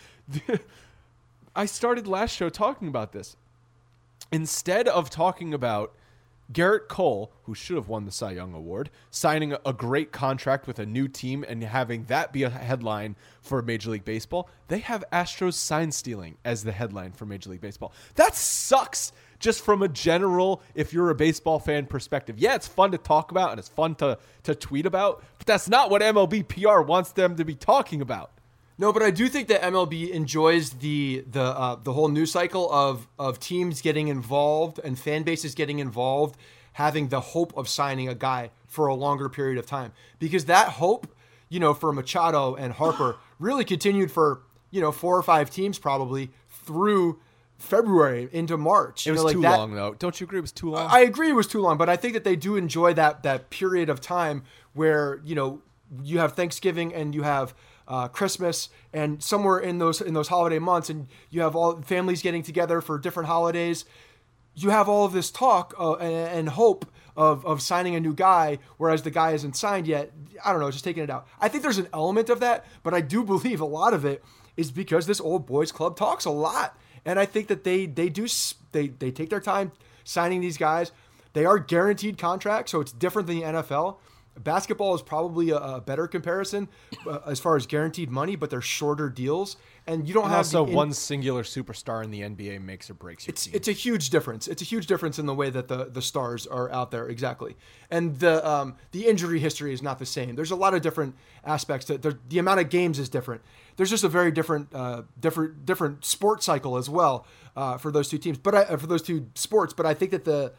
I started last show talking about this. Instead of talking about Garrett Cole, who should have won the Cy Young Award, signing a great contract with a new team and having that be a headline for Major League Baseball, they have Astros sign stealing as the headline for Major League Baseball. That sucks just from a general, if you're a baseball fan perspective. Yeah, it's fun to talk about and it's fun to, to tweet about, but that's not what M L B P R wants them to be talking about. No, but I do think that M L B enjoys the the uh, the whole news cycle of of teams getting involved and fan bases getting involved, having the hope of signing a guy for a longer period of time. Because that hope, you know, for Machado and Harper really continued for, you know, four or five teams probably through February into March. It You was know, like too that- long, though. Don't you agree it was too long? I agree it was too long, but I think that they do enjoy that that period of time where, you know, you have Thanksgiving and you have uh, Christmas, and somewhere in those in those holiday months, and you have all families getting together for different holidays. You have all of this talk uh, and, and hope of of signing a new guy, whereas the guy isn't signed yet. I don't know, just taking it out. I think there's an element of that, but I do believe a lot of it is because this old boys club talks a lot, and I think that they they do s- they they take their time signing these guys. They are guaranteed contracts, so it's different than the N F L. Basketball is probably a, a better comparison uh, as far as guaranteed money, but they're shorter deals, and you don't And have also the in- one singular superstar in the N B A makes or breaks your It's team. it's a huge difference. It's a huge difference in the way that the, the stars are out there, exactly. And the um, the injury history is not the same. There's a lot of different aspects. To, the, the amount of games is different. There's just a very different uh, different different sport cycle as well uh, for those two teams. But I, for those two sports, but I think that the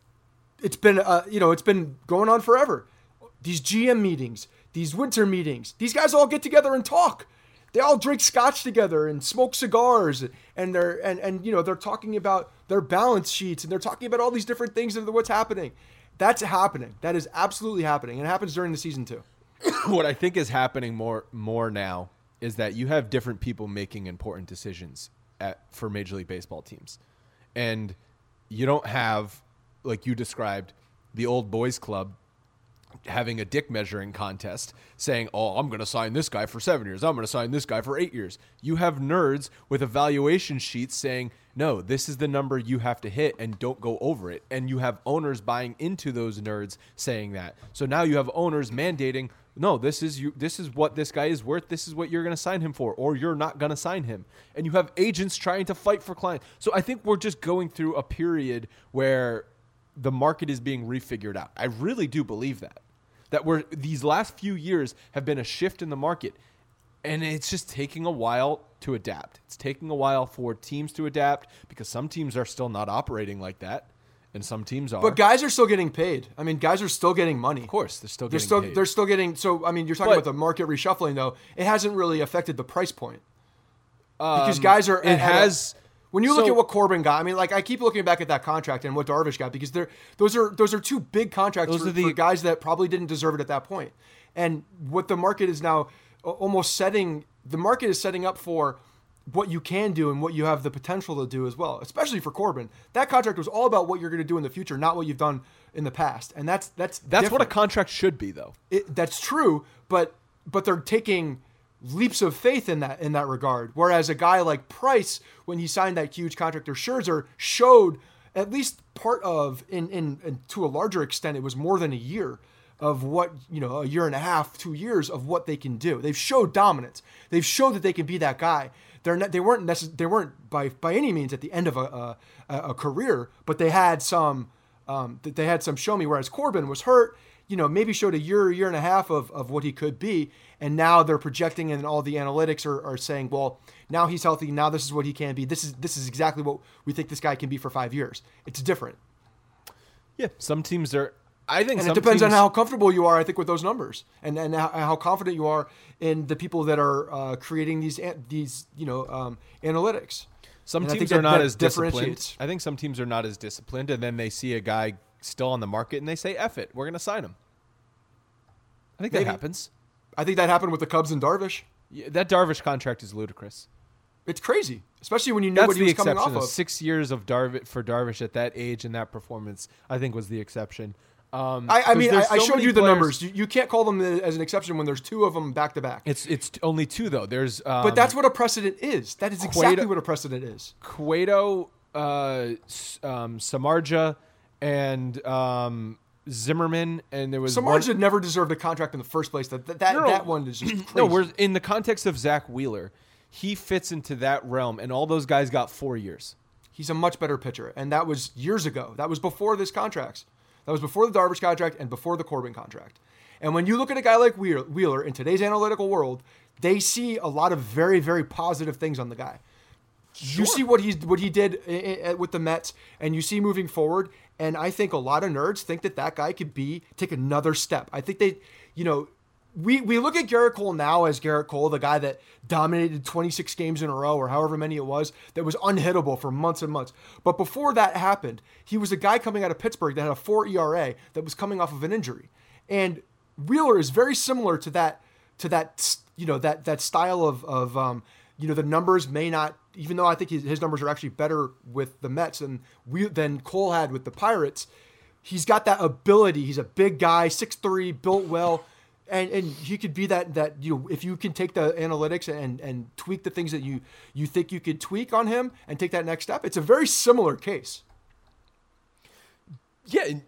it's been uh, you know it's been going on forever. These G M meetings, these winter meetings, these guys all get together and talk. They all drink scotch together and smoke cigars, and they're and, and you know they're talking about their balance sheets, and they're talking about all these different things of what's happening. That's happening. That is absolutely happening, and it happens during the season too. What I think is happening more more now is that you have different people making important decisions at for Major League Baseball teams, and you don't have, like you described, the old boys club having a dick measuring contest saying, oh, I'm going to sign this guy for seven years. I'm going to sign this guy for eight years. You have nerds with evaluation sheets saying, no, this is the number you have to hit and don't go over it. And you have owners buying into those nerds saying that. So now you have owners mandating, no, this is you. This is what this guy is worth. This is what you're going to sign him for, or you're not going to sign him. And you have agents trying to fight for clients. So I think we're just going through a period where the market is being refigured out. I really do believe that. That we're these last few years have been a shift in the market, and it's just taking a while to adapt. It's taking a while for teams to adapt because some teams are still not operating like that, and some teams are. But guys are still getting paid. I mean, guys are still getting money. Of course, they're still They're getting still paid. they're still getting. So I mean, you're talking But- about the market reshuffling though. It hasn't really affected the price point because Um, guys are. It at- at a- has. When you look So- at what Corbin got, I mean, like I keep looking back at that contract and what Darvish got because they're those are those are two big contracts Those for, are the- for guys that probably didn't deserve it at that point. And what the market is now a- almost setting, the market is setting up for what you can do and what you have the potential to do as well. Especially for Corbin, that contract was all about what you're going to do in the future, not what you've done in the past. And that's that's That's what a different. contract should be, though. It, that's true, but but they're taking leaps of faith in that in that regard. Whereas a guy like Price, when he signed that huge contract, or Scherzer, showed at least part of, in, in in to a larger extent, it was more than a year of what you know, a year and a half, two years of what they can do. They've showed dominance. They've showed that they can be that guy. They're not, they weren't necess- they weren't by by any means at the end of a a, a career, but they had some um, they had some show me. Whereas Corbin was hurt. You know, maybe showed a year, year and a half of, of what he could be. And now they're projecting and all the analytics are, are saying, well, now he's healthy. Now this is what he can be. This is this is exactly what we think this guy can be for five years. It's different. Yeah, some teams are. I think And some it depends on teams- how comfortable you are, I think, with those numbers and, and how, how confident you are in the people that are uh, creating these, an- these you know, um, analytics. Some And I teams think are that- not that as disciplined. differentiates. I think some teams are not as disciplined, and then they see a guy still on the market and they say, F it, we're going to sign him. I think Maybe. that happens. I think that happened with the Cubs and Darvish. Yeah, that Darvish contract is ludicrous. It's crazy, especially when you knew That's what he the was coming exception. off Of of. six years of Darvish for Darvish at that age and that performance, I think was the exception. Um, I, I 'cause mean, I, there's I so showed many you the players- numbers. You, you can't call them as an exception when there's two of them back to back. It's it's only two though. There's um, But that's what a precedent is. That is exactly Cueto- what a precedent is. Cueto, uh, S- um, Samardzija, and um, Zimmerman, and there was one- Samardzija never deserved a contract in the first place. That that, No, no. that one is just crazy. No, we're in the context of Zach Wheeler. He fits into that realm, and all those guys got four years. He's a much better pitcher, and that was years ago. That was before this contracts. That was before the Darvish contract and before the Corbin contract. And when you look at a guy like Wheeler, Wheeler in today's analytical world, they see a lot of very, very positive things on the guy. You see what he's what he did i- i- with the Mets, and you see moving forward. And I think a lot of nerds think that that guy could be take another step. I think they, you know, we we look at Garrett Cole now as Garrett Cole, the guy that dominated twenty-six games in a row or however many it was, that was unhittable for months and months. But before that happened, he was a guy coming out of Pittsburgh that had a four E R A that was coming off of an injury. And Wheeler is very similar to that to that you know that that style of of um, you know the numbers may not, even though I think his, his numbers are actually better with the Mets than we than Cole had with the Pirates. He's got that ability. He's a big guy, six three, built well. And and he could be that that you know, if you can take the analytics and and tweak the things that you you think you could tweak on him and take that next step. It's a very similar case. Yeah, and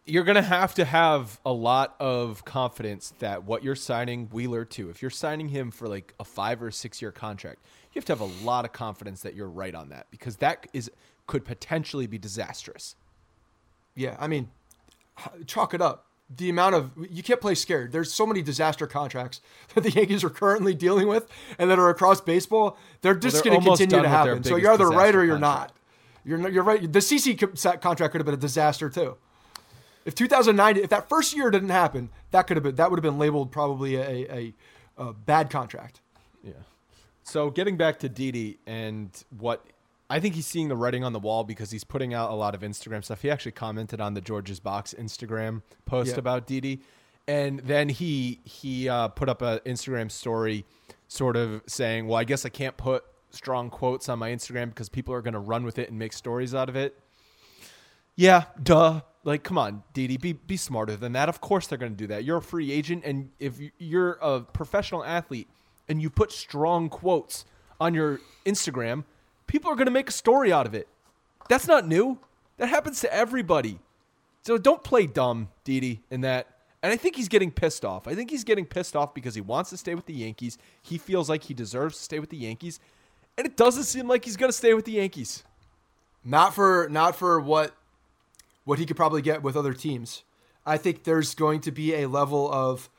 you're going to have to have a lot of confidence that what you're signing Wheeler to, if you're signing him for like a five or six year contract, you have to have a lot of confidence that you're right on that, because that is could potentially be disastrous. Yeah, I mean, chalk it up. The amount of you can't play scared. There's so many disaster contracts that the Yankees are currently dealing with and that are across baseball. They're just well, they're going to continue to happen. happen. So you're either right or you're contract. not. You're you're right. The C C contract could have been a disaster too. If two thousand nine, if that first year didn't happen, that could have been that would have been labeled probably a, a, a bad contract. Yeah. So getting back to Didi and what I think he's seeing the writing on the wall, because he's putting out a lot of Instagram stuff. He actually commented on the George's Box Instagram post yeah. about Didi, and then he he uh, put up an Instagram story, sort of saying, "Well, I guess I can't put strong quotes on my Instagram because people are going to run with it and make stories out of it." Yeah, duh. Like, come on, Didi, be be smarter than that. Of course they're going to do that. You're a free agent, and if you're a professional athlete and you put strong quotes on your Instagram, people are going to make a story out of it. That's not new. That happens to everybody. So don't play dumb, Didi, in that. And I think he's getting pissed off. I think he's getting pissed off because he wants to stay with the Yankees. He feels like he deserves to stay with the Yankees. And it doesn't seem like he's going to stay with the Yankees. Not for not for what what he could probably get with other teams. I think there's going to be a level of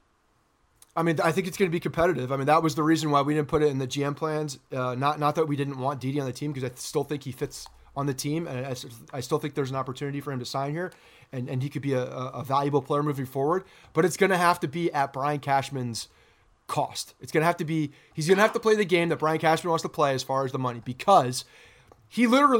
I mean, I think it's going to be competitive. I mean, that was the reason why we didn't put it in the G M plans. Uh, not not that we didn't want Didi on the team, because I still think he fits on the team, and I, I still think there's an opportunity for him to sign here, and, and he could be a, a valuable player moving forward. But it's going to have to be at Brian Cashman's cost. It's going to have to be he's going to have to play the game that Brian Cashman wants to play as far as the money, because he literally,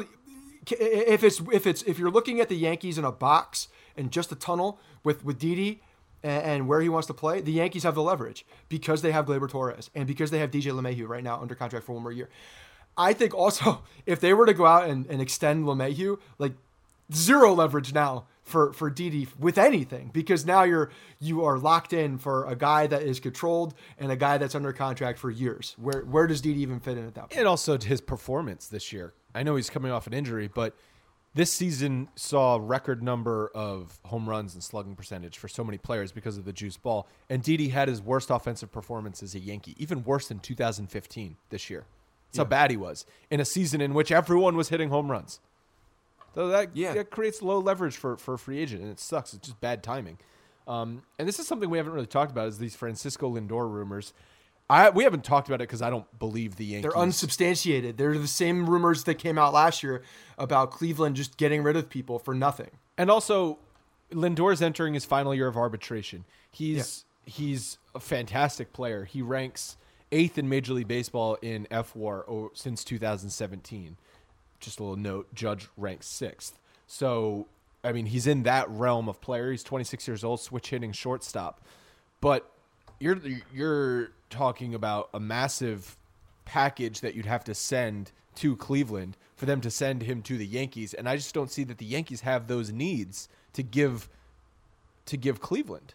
if it's if it's if you're looking at the Yankees in a box and just a tunnel with with Didi and where he wants to play, the Yankees have the leverage because they have Gleyber Torres and because they have D J LeMahieu right now under contract for one more year. I think also if they were to go out and, and extend LeMahieu, like zero leverage now for, for Didi with anything, because now you're you are locked in for a guy that is controlled and a guy that's under contract for years. Where where does Didi even fit in at that point? And also his performance this year. I know he's coming off an injury, but this season saw a record number of home runs and slugging percentage for so many players because of the juice ball. And Didi had his worst offensive performance as a Yankee, even worse than two thousand fifteen this year. That's yeah. how bad he was in a season in which everyone was hitting home runs. So that, yeah. that creates low leverage for, for a free agent, and it sucks. It's just bad timing. Um, and this is something we haven't really talked about, is these Francisco Lindor rumors. I we haven't talked about it because I don't believe the Yankees. They're unsubstantiated. They're the same rumors that came out last year about Cleveland just getting rid of people for nothing. And also, Lindor's entering his final year of arbitration. He's yeah. he's a fantastic player. He ranks eighth in Major League Baseball in F W A R since two thousand seventeen. Just a little note, Judge ranks sixth. So, I mean, he's in that realm of player. He's twenty-six years old, switch hitting shortstop. But you're you're talking about a massive package that you'd have to send to Cleveland for them to send him to the Yankees, and I just don't see that the Yankees have those needs to give to give Cleveland.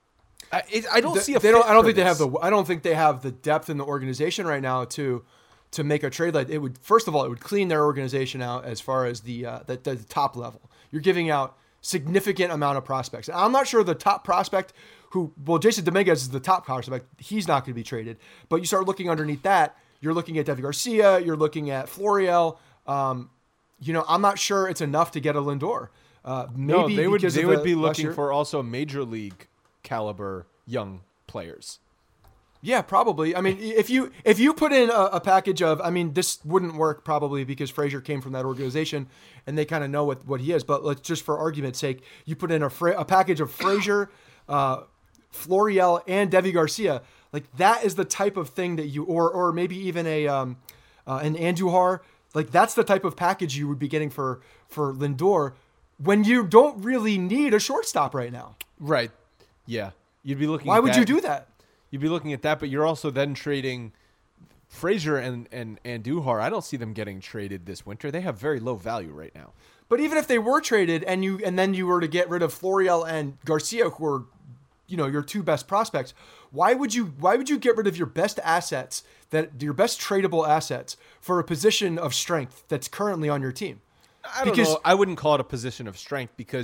I, it, I don't they, see a. They don't. I don't think this. they have the. I don't think they have the depth in the organization right now to to make a trade like it would. First of all, it would clean their organization out as far as the uh, the, the top level. You're giving out significant amount of prospects. I'm not sure the top prospect who, well, Jason Dominguez is the top prospect. He's not going to be traded. But you start looking underneath that, you're looking at Deivi Garcia, you're looking at Florial. Um, you know, I'm not sure it's enough to get a Lindor. Uh, maybe no, they would. They would the, be looking for also major league caliber young players. Yeah, probably. I mean, if you if you put in a, a package of, I mean, this wouldn't work probably because Frazier came from that organization and they kind of know what, what he is. But let's just for argument's sake, you put in a Fra- a package of Frazier, uh, Florial, and Deivi Garcia. Like that is the type of thing that you, or or maybe even a um, uh, an Andujar. Like that's the type of package you would be getting for for Lindor when you don't really need a shortstop right now. Right. Yeah. You'd be looking. Why at would that. you do that? You'd be looking at that, but you're also then trading Frazier and, and, and Andujar. I don't see them getting traded this winter. They have very low value right now. But even if they were traded and you and then you were to get rid of Florial and Garcia, who are, you know, your two best prospects, why would you why would you get rid of your best assets, that your best tradable assets, for a position of strength that's currently on your team? I don't because, know. I wouldn't call it a position of strength because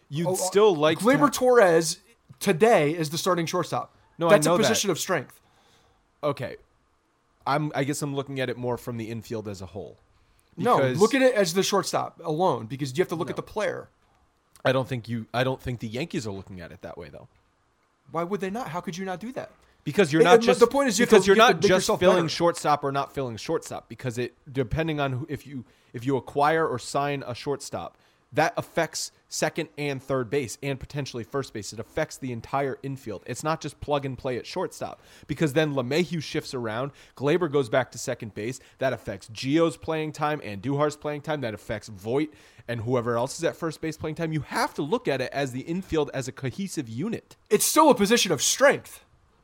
You'd Oh, still like to Gleyber ha- Torres today is the starting shortstop. No, I That's know a that. position of strength. Okay. I'm I guess I'm looking at it more from the infield as a whole. No, Because look at it as the shortstop alone because you have to look No. at the player. I don't think you I don't think the Yankees are looking at it that way though. Why would they not? How could you not do that? Because you're It- not it- just the point is you have because to- you're you have to not make just yourself filling better. shortstop or not filling shortstop because it depending on who, if you if you acquire or sign a shortstop, that affects second and third base and potentially first base. It affects the entire infield. It's not just plug and play at shortstop because then LeMahieu shifts around. Gleyber goes back to second base. That affects Gio's playing time and Duhar's playing time. That affects Voit and whoever else is at first base playing time. You have to look at it as the infield as a cohesive unit. It's still a position of strength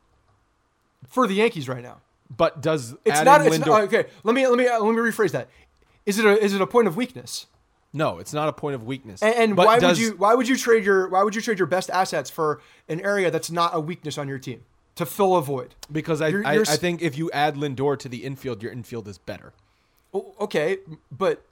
for the Yankees right now. But does It's adding not. It's Lindor? not okay. Let me let me let me rephrase that. Is it a is it a point of weakness? No, it's not a point of weakness. And, and But why does- would you why would you trade your why would you trade your best assets for an area that's not a weakness on your team to fill a void? Because I, You're- I, you're I s- think if you add Lindor to the infield, your infield is better. O- Okay, but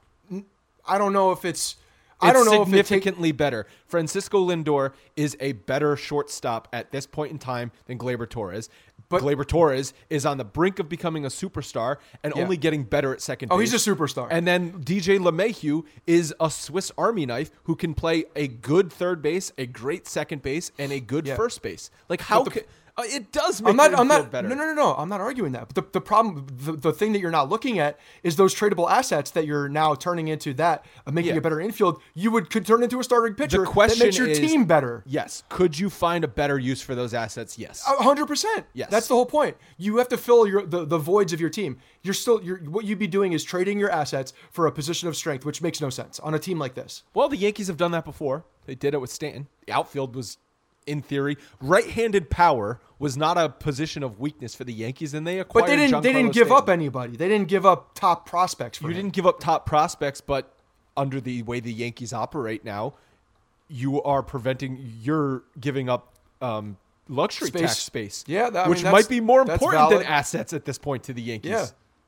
I don't know if it's. I don't It's know if it take, significantly better. Francisco Lindor is a better shortstop at this point in time than Gleyber Torres. But But- Gleyber Torres is on the brink of becoming a superstar and Yeah. only getting better at second Oh, base. he's a superstar. And then D J LeMahieu is a Swiss Army knife who can play a good third base, a great second base, and a good Yeah. first base. Like how the- ca- uh, it does make I'm not. your I'm infield not. better. No, no, no, no. I'm not arguing that. But the, the problem, the, the thing that you're not looking at is those tradable assets that you're now turning into that, uh, making Yeah. a better infield. You would could turn into a starting pitcher The question that makes your is, team better. Yes. Could you find a better use for those assets? Yes. A hundred percent. Yes. That's the whole point. You have to fill your the, the voids of your team. You're still you're what you'd be doing is trading your assets for a position of strength, which makes no sense on a team like this. Well, the Yankees have done that before. They did it with Stanton. The outfield was, in theory, right-handed power was not a position of weakness for the Yankees, and they acquired. But they didn't they didn't Giancarlo give up Stanton. anybody. They didn't give up top prospects for You him. didn't give up top prospects, but under the way the Yankees operate now, you are preventing. You're giving up um, luxury Space. tax space. Yeah, that- I which mean, that's- might be more that's important than valid. assets at this point to the Yankees. Yeah.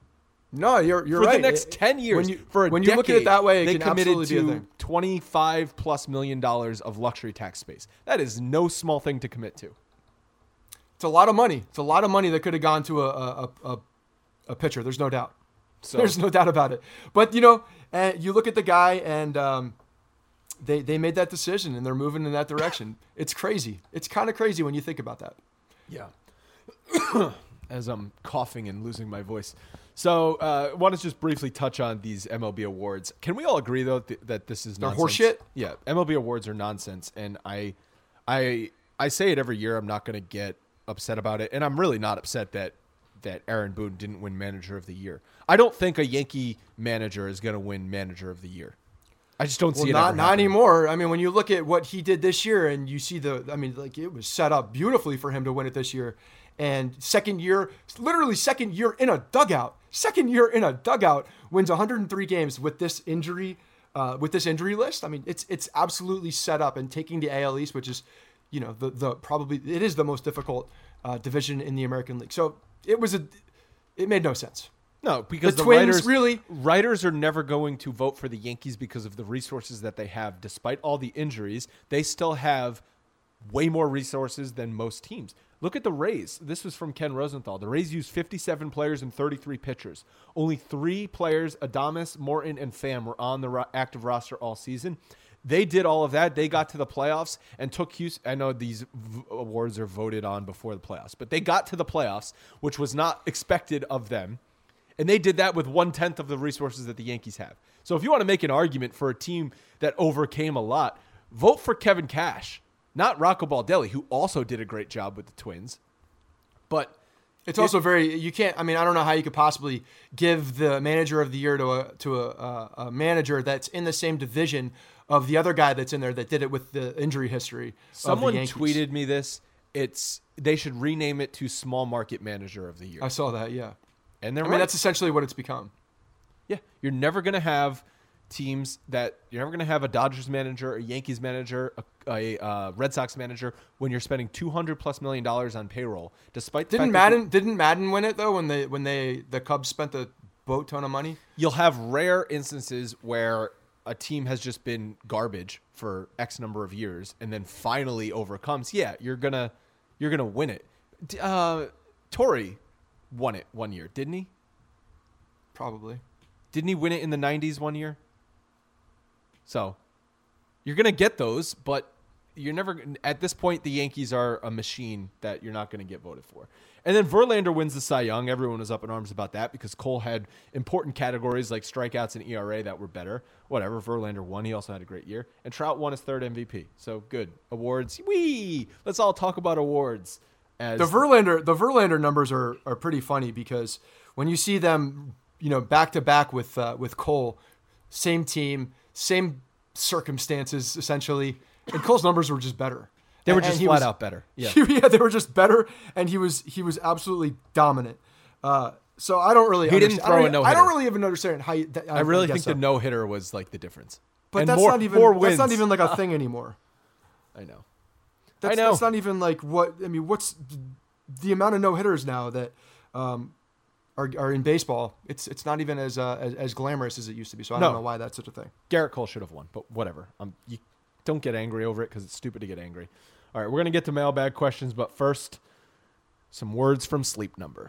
No, you're you're For right. the next It- ten years, when you, for a when decade, you look at it that way, it they can committed absolutely be a to thing. twenty-five plus million dollars of luxury tax space. That is no small thing to commit to. It's a lot of money. It's a lot of money that could have gone to a a, a, a pitcher. There's no doubt. So There's no doubt about it. But you know, uh, you look at the guy, and um, they they made that decision, and they're moving in that direction. It's crazy. It's kind of crazy when you think about that. yeah. As I'm coughing and losing my voice. So, uh, I want to just briefly touch on these M L B awards. Can we all agree though th- that this is They're nonsense? horseshit? Yeah, M L B awards are nonsense, and I, I, I say it every year. I'm not going to get upset about it, and I'm really not upset that that Aaron Boone didn't win Manager of the Year. I don't think a Yankee manager is going to win Manager of the Year. I just don't Well, see it. not ever not happening. anymore. I mean, when you look at what he did this year, and you see the, I mean, like it was set up beautifully for him to win it this year. And second year, literally second year in a dugout, second year in a dugout, wins one hundred three games with this injury, uh, with this injury list. I mean, it's it's absolutely set up, and taking the A L East, which is, you know, the the probably it is the most difficult uh, division in the American League. So it was a, it made no sense. No, because The the, Twins writers really- writers are never going to vote for the Yankees because of the resources that they have. Despite all the injuries, they still have way more resources than most teams. Look at the Rays. This was from Ken Rosenthal. The Rays used fifty-seven players and thirty-three pitchers. Only three players, Adames, Morton, and Pham, were on the ro- active roster all season. They did all of that. They got to the playoffs and took Houston. I know these v- awards are voted on before the playoffs, but they got to the playoffs, which was not expected of them. And they did that with one-tenth of the resources that the Yankees have. So if you want to make an argument for a team that overcame a lot, vote for Kevin Cash, not Rocco Baldelli, who also did a great job with the Twins. But It's also very you can't. I mean, I don't know how you could possibly give the manager of the year to a to a, a, a manager that's in the same division of the other guy that's in there that did it with the injury history. someone of the Yankees. tweeted me this. It's they should rename it to Small Market Manager of the Year. I saw that. Yeah, And they're I mean right. that's essentially what it's become. Yeah, you're never going to have teams that you're never going to have a Dodgers manager, a Yankees manager, a, a uh, Red Sox manager when you're spending two hundred plus million dollars on payroll. Despite the Didn't fact that Madden didn't Madden win it though when they when they the Cubs spent a boat ton of money? you'll have rare instances where a team has just been garbage for X number of years and then finally overcomes, yeah, you're gonna you're gonna win it. Uh, Torrey won it one year, didn't he? Probably. Didn't he win it in the nineties one year? So you're gonna get those, but you're never at this point. The Yankees are a machine that you're not going to get voted for. And then Verlander wins the Cy Young. Everyone was up in arms about that because Cole had important categories like strikeouts and E R A that were better. Whatever. Verlander won. He also had a great year. And Trout won his third M V P. So good. Awards. Whee! Let's all talk about awards. As The Verlander the Verlander numbers are are pretty funny because when you see them, you know, back to back with uh, with Cole, same team, same circumstances essentially, and Cole's numbers were just better. They were And- just and he flat was- out better. Yeah. yeah, they were just better, and he was he was absolutely dominant. Uh, so I don't really. He didn't understand- throw I a don't, no-hitter. I don't really even understand how. You, that, I really guess think so. the no hitter was like the difference. But And that's more, not even more that's wins. not even like a thing anymore. I know. That's, I know. That's not even like what I mean. What's the amount of no hitters now that um, are are in baseball? It's it's not even as uh, as, as glamorous as it used to be. So I No. don't know why that's such a thing. Garrett Cole should have won, but whatever. Um, you don't get angry over it because it's stupid to get angry. All right, we're going to get to mailbag questions, but first, some words from Sleep Number.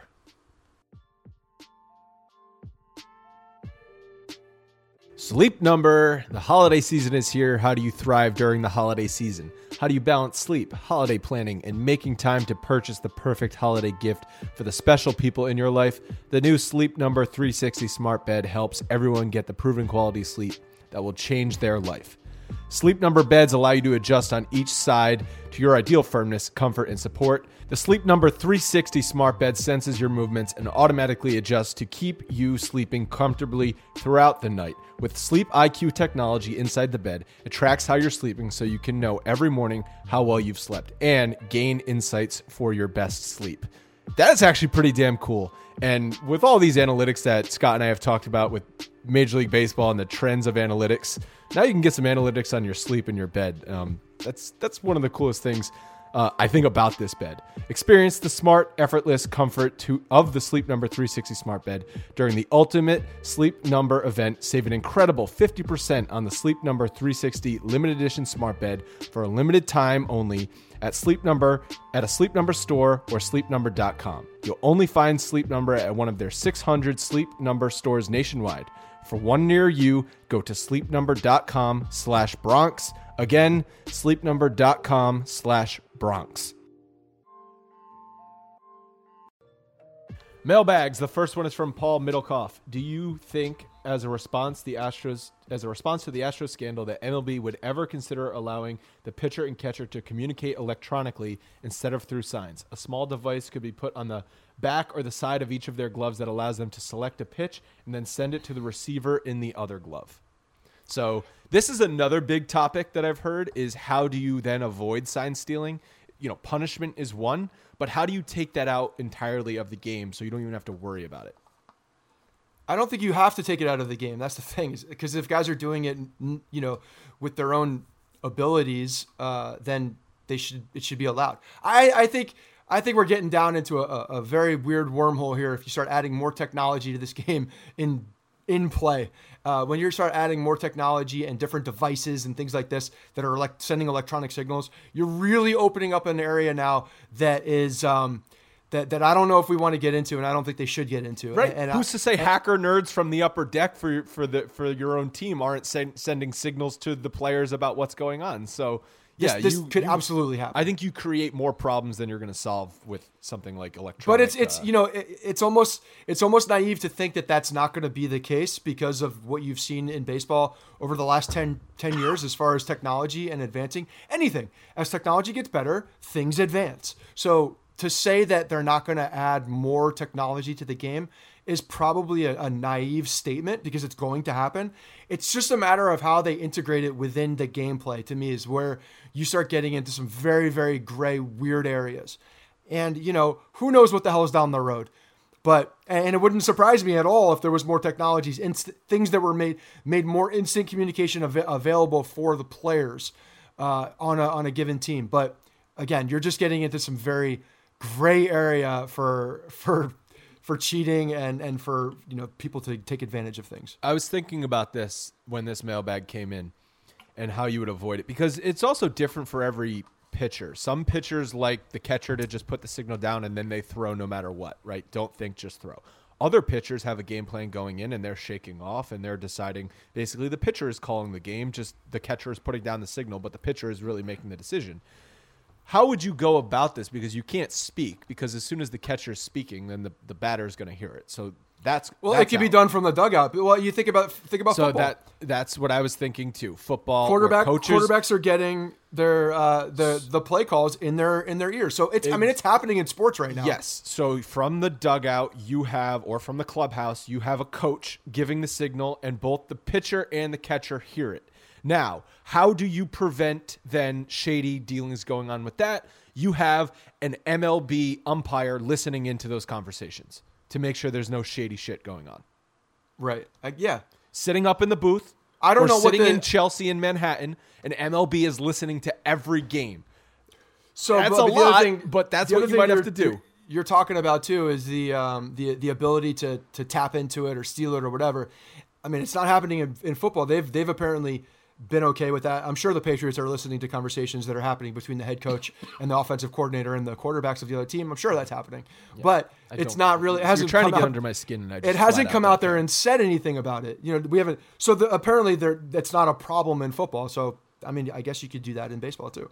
Sleep Number. The holiday season is here. How do you thrive during the holiday season? How do you balance sleep, holiday planning, and making time to purchase the perfect holiday gift for the special people in your life? The new Sleep Number three sixty smart bed helps everyone get the proven quality sleep that will change their life. Sleep Number beds allow you to adjust on each side to your ideal firmness, comfort, and support. The Sleep Number three sixty smart bed senses your movements and automatically adjusts to keep you sleeping comfortably throughout the night. With Sleep I Q technology inside the bed, it tracks how you're sleeping so you can know every morning how well you've slept and gain insights for your best sleep. That is actually pretty damn cool. And with all these analytics that Scott and I have talked about with Major League Baseball and the trends of analytics, now you can get some analytics on your sleep in your bed. Um, that's that's one of the coolest things uh, I think about this bed. Experience the smart, effortless comfort to, of the Sleep Number three sixty smart bed during the Ultimate Sleep Number event. Save an incredible fifty percent on the Sleep Number three sixty limited edition smart bed for a limited time only at Sleep Number, at a Sleep Number store or sleep number dot com. You'll only find Sleep Number at one of their six hundred Sleep Number stores nationwide. For one near you, go to sleep number dot com slash Bronx. Again, sleep number dot com slash Bronx. Mailbags. The first one is from Paul Middlecoff. Do you think, as a response the Astros, as a response to the Astros scandal, that M L B would ever consider allowing the pitcher and catcher to communicate electronically instead of through signs? A small device could be put on the back or the side of each of their gloves that allows them to select a pitch and then send it to the receiver in the other glove. So this is another big topic that I've heard is how do you then avoid sign stealing? You know, punishment is one, but how do you take that out entirely of the game so you don't even have to worry about it? I don't think you have to take it out of the game. That's the thing, because if guys are doing it, you know, with their own abilities, uh, then they should it should be allowed. I, I think I think we're getting down into a, a very weird wormhole here. If you start adding more technology to this game in in play, uh, when you start adding more technology and different devices and things like this that are like sending electronic signals, you're really opening up an area now that is. Um, That, that I don't know if we want to get into, and I don't think they should get into. Right? And, and Who's I, to say hacker nerds from the upper deck for your, for the for your own team aren't sen- sending signals to the players about what's going on? So yeah, this, this you, could you, absolutely happen. I think you create more problems than you're going to solve with something like electronic. But it's it's uh, you know it, it's almost it's almost naive to think that that's not going to be the case because of what you've seen in baseball over the last ten, ten years as far as technology and advancing anything. As technology gets better, things advance. So to say that they're not going to add more technology to the game is probably a, a naive statement because it's going to happen. It's just a matter of how they integrate it within the gameplay, to me, is where you start getting into some very, very gray, weird areas. And, you know, who knows what the hell is down the road. But, and it wouldn't surprise me at all if there was more technologies, inst- things that were made made more instant communication av- available for the players uh, on a on a given team. But again, you're just getting into some very gray area for for for cheating and, and for, you know, people to take advantage of things. I was thinking about this when this mailbag came in and how you would avoid it, because it's also different for every pitcher. Some pitchers like the catcher to just put the signal down and then they throw no matter what, right? Don't think, just throw. Other pitchers have a game plan going in and they're shaking off and they're deciding basically the pitcher is calling the game, just the catcher is putting down the signal, but the pitcher is really making the decision. How would you go about this? Because you can't speak, because as soon as the catcher is speaking, then the, the batter is going to hear it. So that's well, that's it can be out. done from the dugout. Well, you think about think about so football. that that's what I was thinking too. Football Quarterback coaches, quarterbacks are getting their uh, the the play calls in their in their ears. So it's I mean it's happening in sports right now. Yes. So from the dugout, you have, or from the clubhouse, you have a coach giving the signal, and both the pitcher and the catcher hear it. Now, how do you prevent then shady dealings going on with that? You have an M L B umpire listening into those conversations to make sure there's no shady shit going on. Right. Uh, yeah. Sitting up in the booth. I don't or know what sitting the, in Chelsea and Manhattan, and M L B is listening to every game. So that's but, a but the lot, other thing, but that's the what other you thing might have you're- to do. You're, you're talking about too is the um, the the ability to to tap into it or steal it or whatever. I mean, it's not happening in, in football. They've they've apparently been okay with that. I'm sure the Patriots are listening to conversations that are happening between the head coach and the offensive coordinator and the quarterbacks of the other team. I'm sure that's happening, yeah, but I it's don't- not really. It hasn't You're trying come to get out, under my skin, and I just it hasn't flat come out out there and said anything about it. You know, we haven't. So the, apparently, there that's not a problem in football. So I mean, I guess you could do that in baseball too.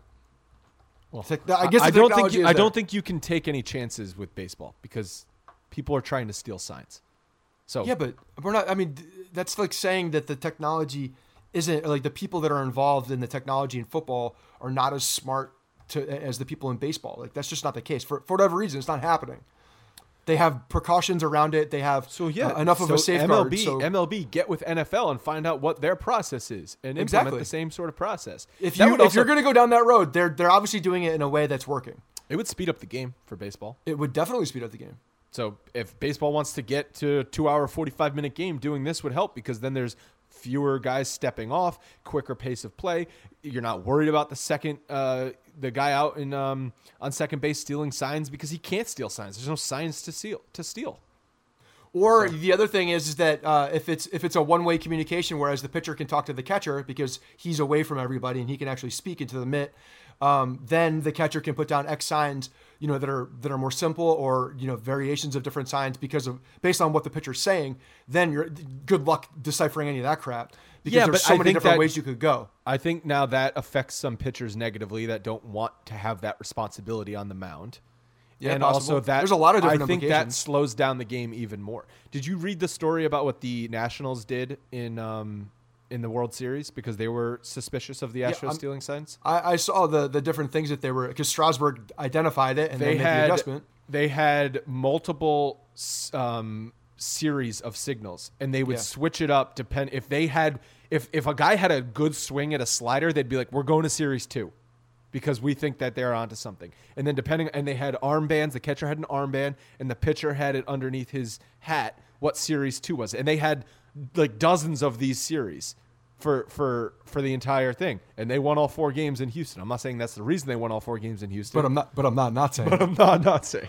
Well, I guess the I don't think technology you, is I there. don't think you can take any chances with baseball because people are trying to steal signs. So Yeah, but we're not. I mean, th- that's like saying that the technology isn't like the people that are involved in the technology in football are not as smart to as the people in baseball. Like that's just not the case. For for whatever reason, it's not happening. They have precautions around it. They have So yeah, uh, enough of so a safeguard. M L B, so M L B, get with N F L and find out what their process is, and implement Exactly. the same sort of process. if That you would if also- you're going to go down that road, they're they're obviously doing it in a way that's working. it would speed up the game for baseball. It would definitely speed up the game. So if baseball wants to get to a two-hour, forty-five minute game, doing this would help because then there's fewer guys stepping off, quicker pace of play. You're not worried about the second, uh, the guy out in um, on second base stealing signs because he can't steal signs. There's no signs to steal. To steal. Or the other thing is, is that uh, if it's if it's a one-way communication, whereas the pitcher can talk to the catcher because he's away from everybody and he can actually speak into the mitt, um, then the catcher can put down X signs, you know, that are that are more simple or you know variations of different signs because of based on what the pitcher's saying. Then you're good luck deciphering any of that crap because Yeah, there's but so I many think different that- ways you could go. I think now that affects some pitchers negatively that don't want to have that responsibility on the mound. Yeah, and possible. also that There's a lot of different I think that implications. slows down the game even more. Did you read the story about what the Nationals did in um, in the World Series because they were suspicious of the Astros I'm- stealing signs? I, I saw the the different things that they were because Strasburg identified it and They they made the had adjustment. they had multiple um, series of signals, and they would Yeah. switch it up depend if they had if if a guy had a good swing at a slider, they'd be like, "We're going to series two." Because we think that they're onto something. And then depending, and they had armbands, the catcher had an armband, and the pitcher had it underneath his hat, what series two was. And they had like dozens of these series for for for the entire thing. And they won all four games in Houston. I'm not saying that's the reason they won all four games in Houston. But I'm not. But I'm not not saying. But I'm not, not saying.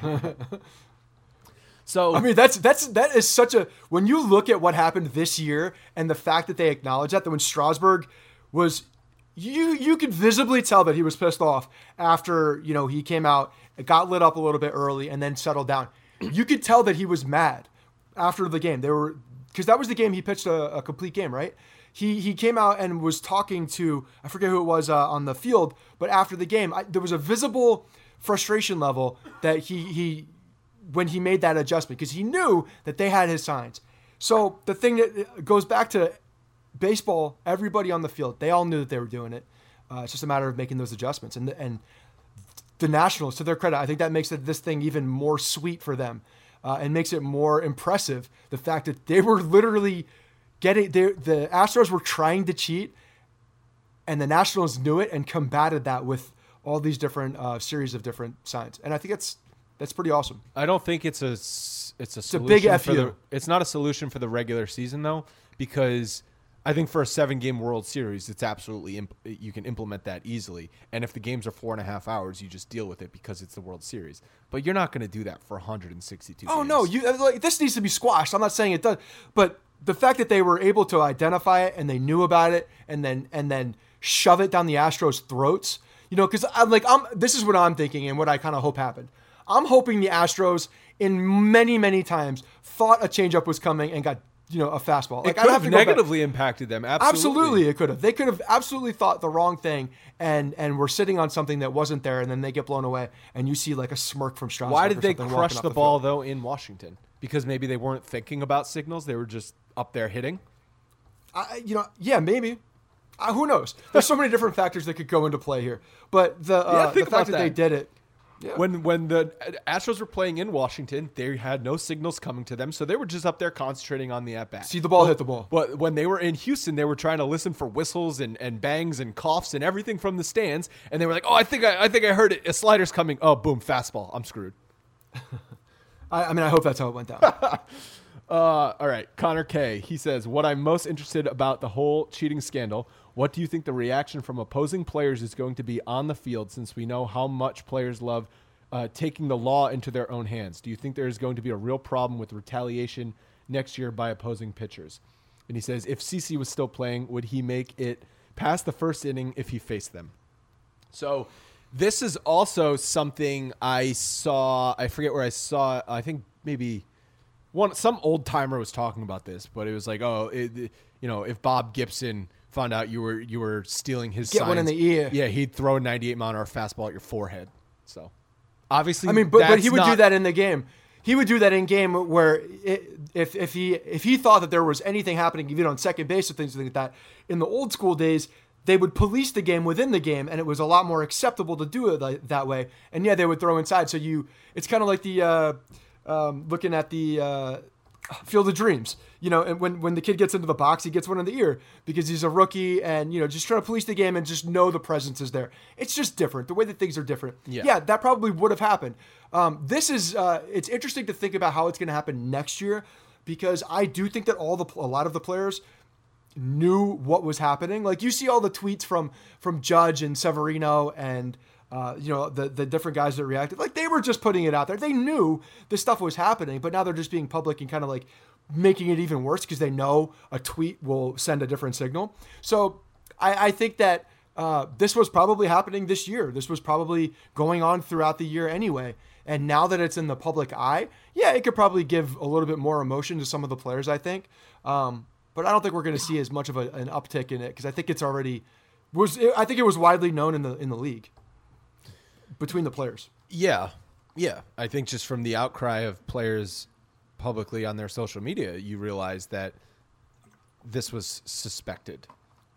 So I mean, that's that's that is such a when you look at what happened this year and the fact that they acknowledge that that when Strasburg was you you could visibly tell that he was pissed off after you know he came out, it got lit up a little bit early and then settled down. You could tell that he was mad after the game. They were because that was the game he pitched a, a complete game, right? He he came out and was talking to I forget who it was uh, on the field, but after the game, I, there was a visible frustration level that he he. when he made that adjustment because he knew that they had his signs. So the thing that goes back to baseball, everybody on the field, they all knew that they were doing it. Uh, it's just a matter of making those adjustments. And the, and the Nationals, to their credit, I think that makes it, this thing even more sweet for them uh, and makes it more impressive. The fact that they were literally getting, they, the Astros were trying to cheat and the Nationals knew it and combated that with all these different uh, series of different signs. And I think it's, that's pretty awesome. I don't think it's a s- it's a a solution big F for U. the it's not a solution for the regular season though because I think for a seven-game World Series, it's absolutely imp- you can implement that easily. And if the games are four and a half hours, you just deal with it because it's the World Series. But you're not going to do that for one hundred sixty-two. Oh games. no, you like this needs to be squashed. I'm not saying it does, but the fact that they were able to identify it and they knew about it and then and then shove it down the Astros' throats, you know, because I'm like I'm. This is what I'm thinking and what I kind of hope happened. I'm hoping the Astros, in many many times, thought a changeup was coming and got. You know, a fastball. Like, it could have, have negatively impacted them. Absolutely. Absolutely, it could have. They could have absolutely thought the wrong thing and and were sitting on something that wasn't there, and then they get blown away, and you see like a smirk from Strasburg. Why did they crush the, the ball, field. though, in Washington? Because maybe they weren't thinking about signals. They were just up there hitting? I, you know, yeah, maybe. Uh, who knows? There's so many different factors that could go into play here. But the, uh, yeah, the fact that, that they did it, Yeah. When when the Astros were playing in Washington, they had no signals coming to them, so they were just up there concentrating on the at-bat. See the ball, but, hit the ball. But when they were in Houston, they were trying to listen for whistles and, and bangs and coughs and everything from the stands, and they were like, "Oh, I think I, I think I heard it. A slider's coming. Oh, boom, fastball. I'm screwed." I, I mean, I hope that's how it went down. uh, all right, Connor K. He says, "What I'm most interested about the whole cheating scandal. What do you think the reaction from opposing players is going to be on the field, since we know how much players love uh, taking the law into their own hands? Do you think there is going to be a real problem with retaliation next year by opposing pitchers?" And he says, if CeCe was still playing, would he make it past the first inning if he faced them? So this is also something I saw. I forget where I saw it. I think maybe one some old timer was talking about this, but it was like, oh, it, you know, if Bob Gibson found out you were you were stealing his Get signs, one in the ear. Yeah, he'd throw a ninety-eight mile an hour fastball at your forehead. So obviously, I mean, but, but he would not, do that in the game. He would do that in game where it, if if he if he thought that there was anything happening, even on second base or things like that. In the old school days, they would police the game within the game, and it was a lot more acceptable to do it like, that way. And yeah, they would throw inside. So you, it's kind of like the uh, um, looking at the uh, Field of Dreams. You know, and when when the kid gets into the box, he gets one in the ear because he's a rookie, and you know, just trying to police the game and just know the presence is there. It's just different. The way that things are different. Yeah, yeah that probably would have happened. Um, this is uh, it's interesting to think about how it's going to happen next year, because I do think that all the a lot of the players knew what was happening. Like you see all the tweets from from Judge and Severino and uh, you know the the different guys that reacted. Like they were just putting it out there. They knew this stuff was happening, but now they're just being public and kind of like making it even worse because they know a tweet will send a different signal. So I, I think that uh, this was probably happening this year. This was probably going on throughout the year anyway. And now that it's in the public eye, yeah, it could probably give a little bit more emotion to some of the players, I think. Um, but I don't think we're going to see as much of a, an uptick in it because I think it's already was. I think it was widely known in the in the league between the players. Yeah, yeah. I think just from the outcry of players publicly on their social media, you realize that this was suspected.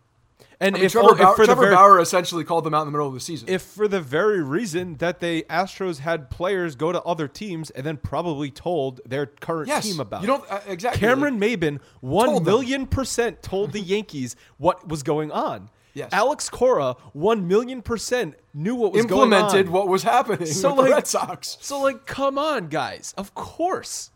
And I mean, if, Trevor, if Bauer, for Trevor the very, Bauer essentially called them out in the middle of the season. If for the very reason that the Astros had players go to other teams and then probably told their current yes, team about you don't uh, exactly. Cameron like, Maben one million percent told the Yankees what was going on. Yes. Alex Cora one million percent knew what was going on. Implemented what was happening so with like, the Red Sox. So like, come on, guys. Of course.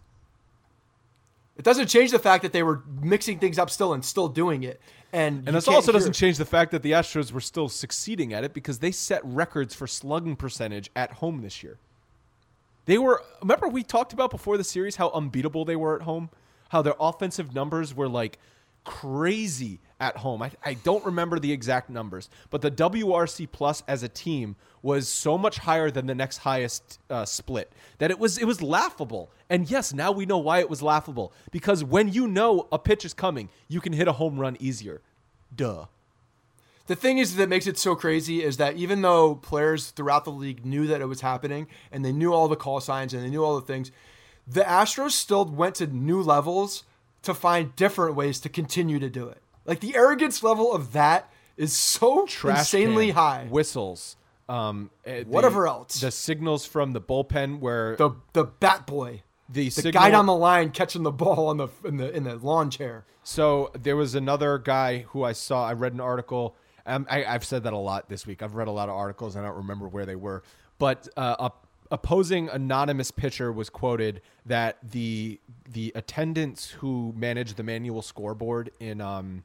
It doesn't change the fact that they were mixing things up still and still doing it. And, and this also doesn't change the fact that the Astros were still succeeding at it because they set records for slugging percentage at home this year. They were, remember we talked about before the series how unbeatable they were at home? How their offensive numbers were like crazy at home. I, I don't remember the exact numbers, but the W R C plus as a team was so much higher than the next highest uh, split that it was it was laughable. And yes, now we know why it was laughable, because when you know a pitch is coming, you can hit a home run easier. Duh. The thing is that makes it so crazy is that even though players throughout the league knew that it was happening and they knew all the call signs and they knew all the things, the Astros still went to new levels to find different ways to continue to do it. Like the arrogance level of that is so Trash insanely can, high. Whistles. Um, the, Whatever else. The signals from the bullpen where the the bat boy, the, the signal, guy down the line catching the ball on the in the in the lawn chair. So there was another guy who I saw. I read an article. Um, I, I've said that a lot this week. I've read a lot of articles. I don't remember where they were, but uh, a opposing anonymous pitcher was quoted that the the attendants who managed the manual scoreboard in um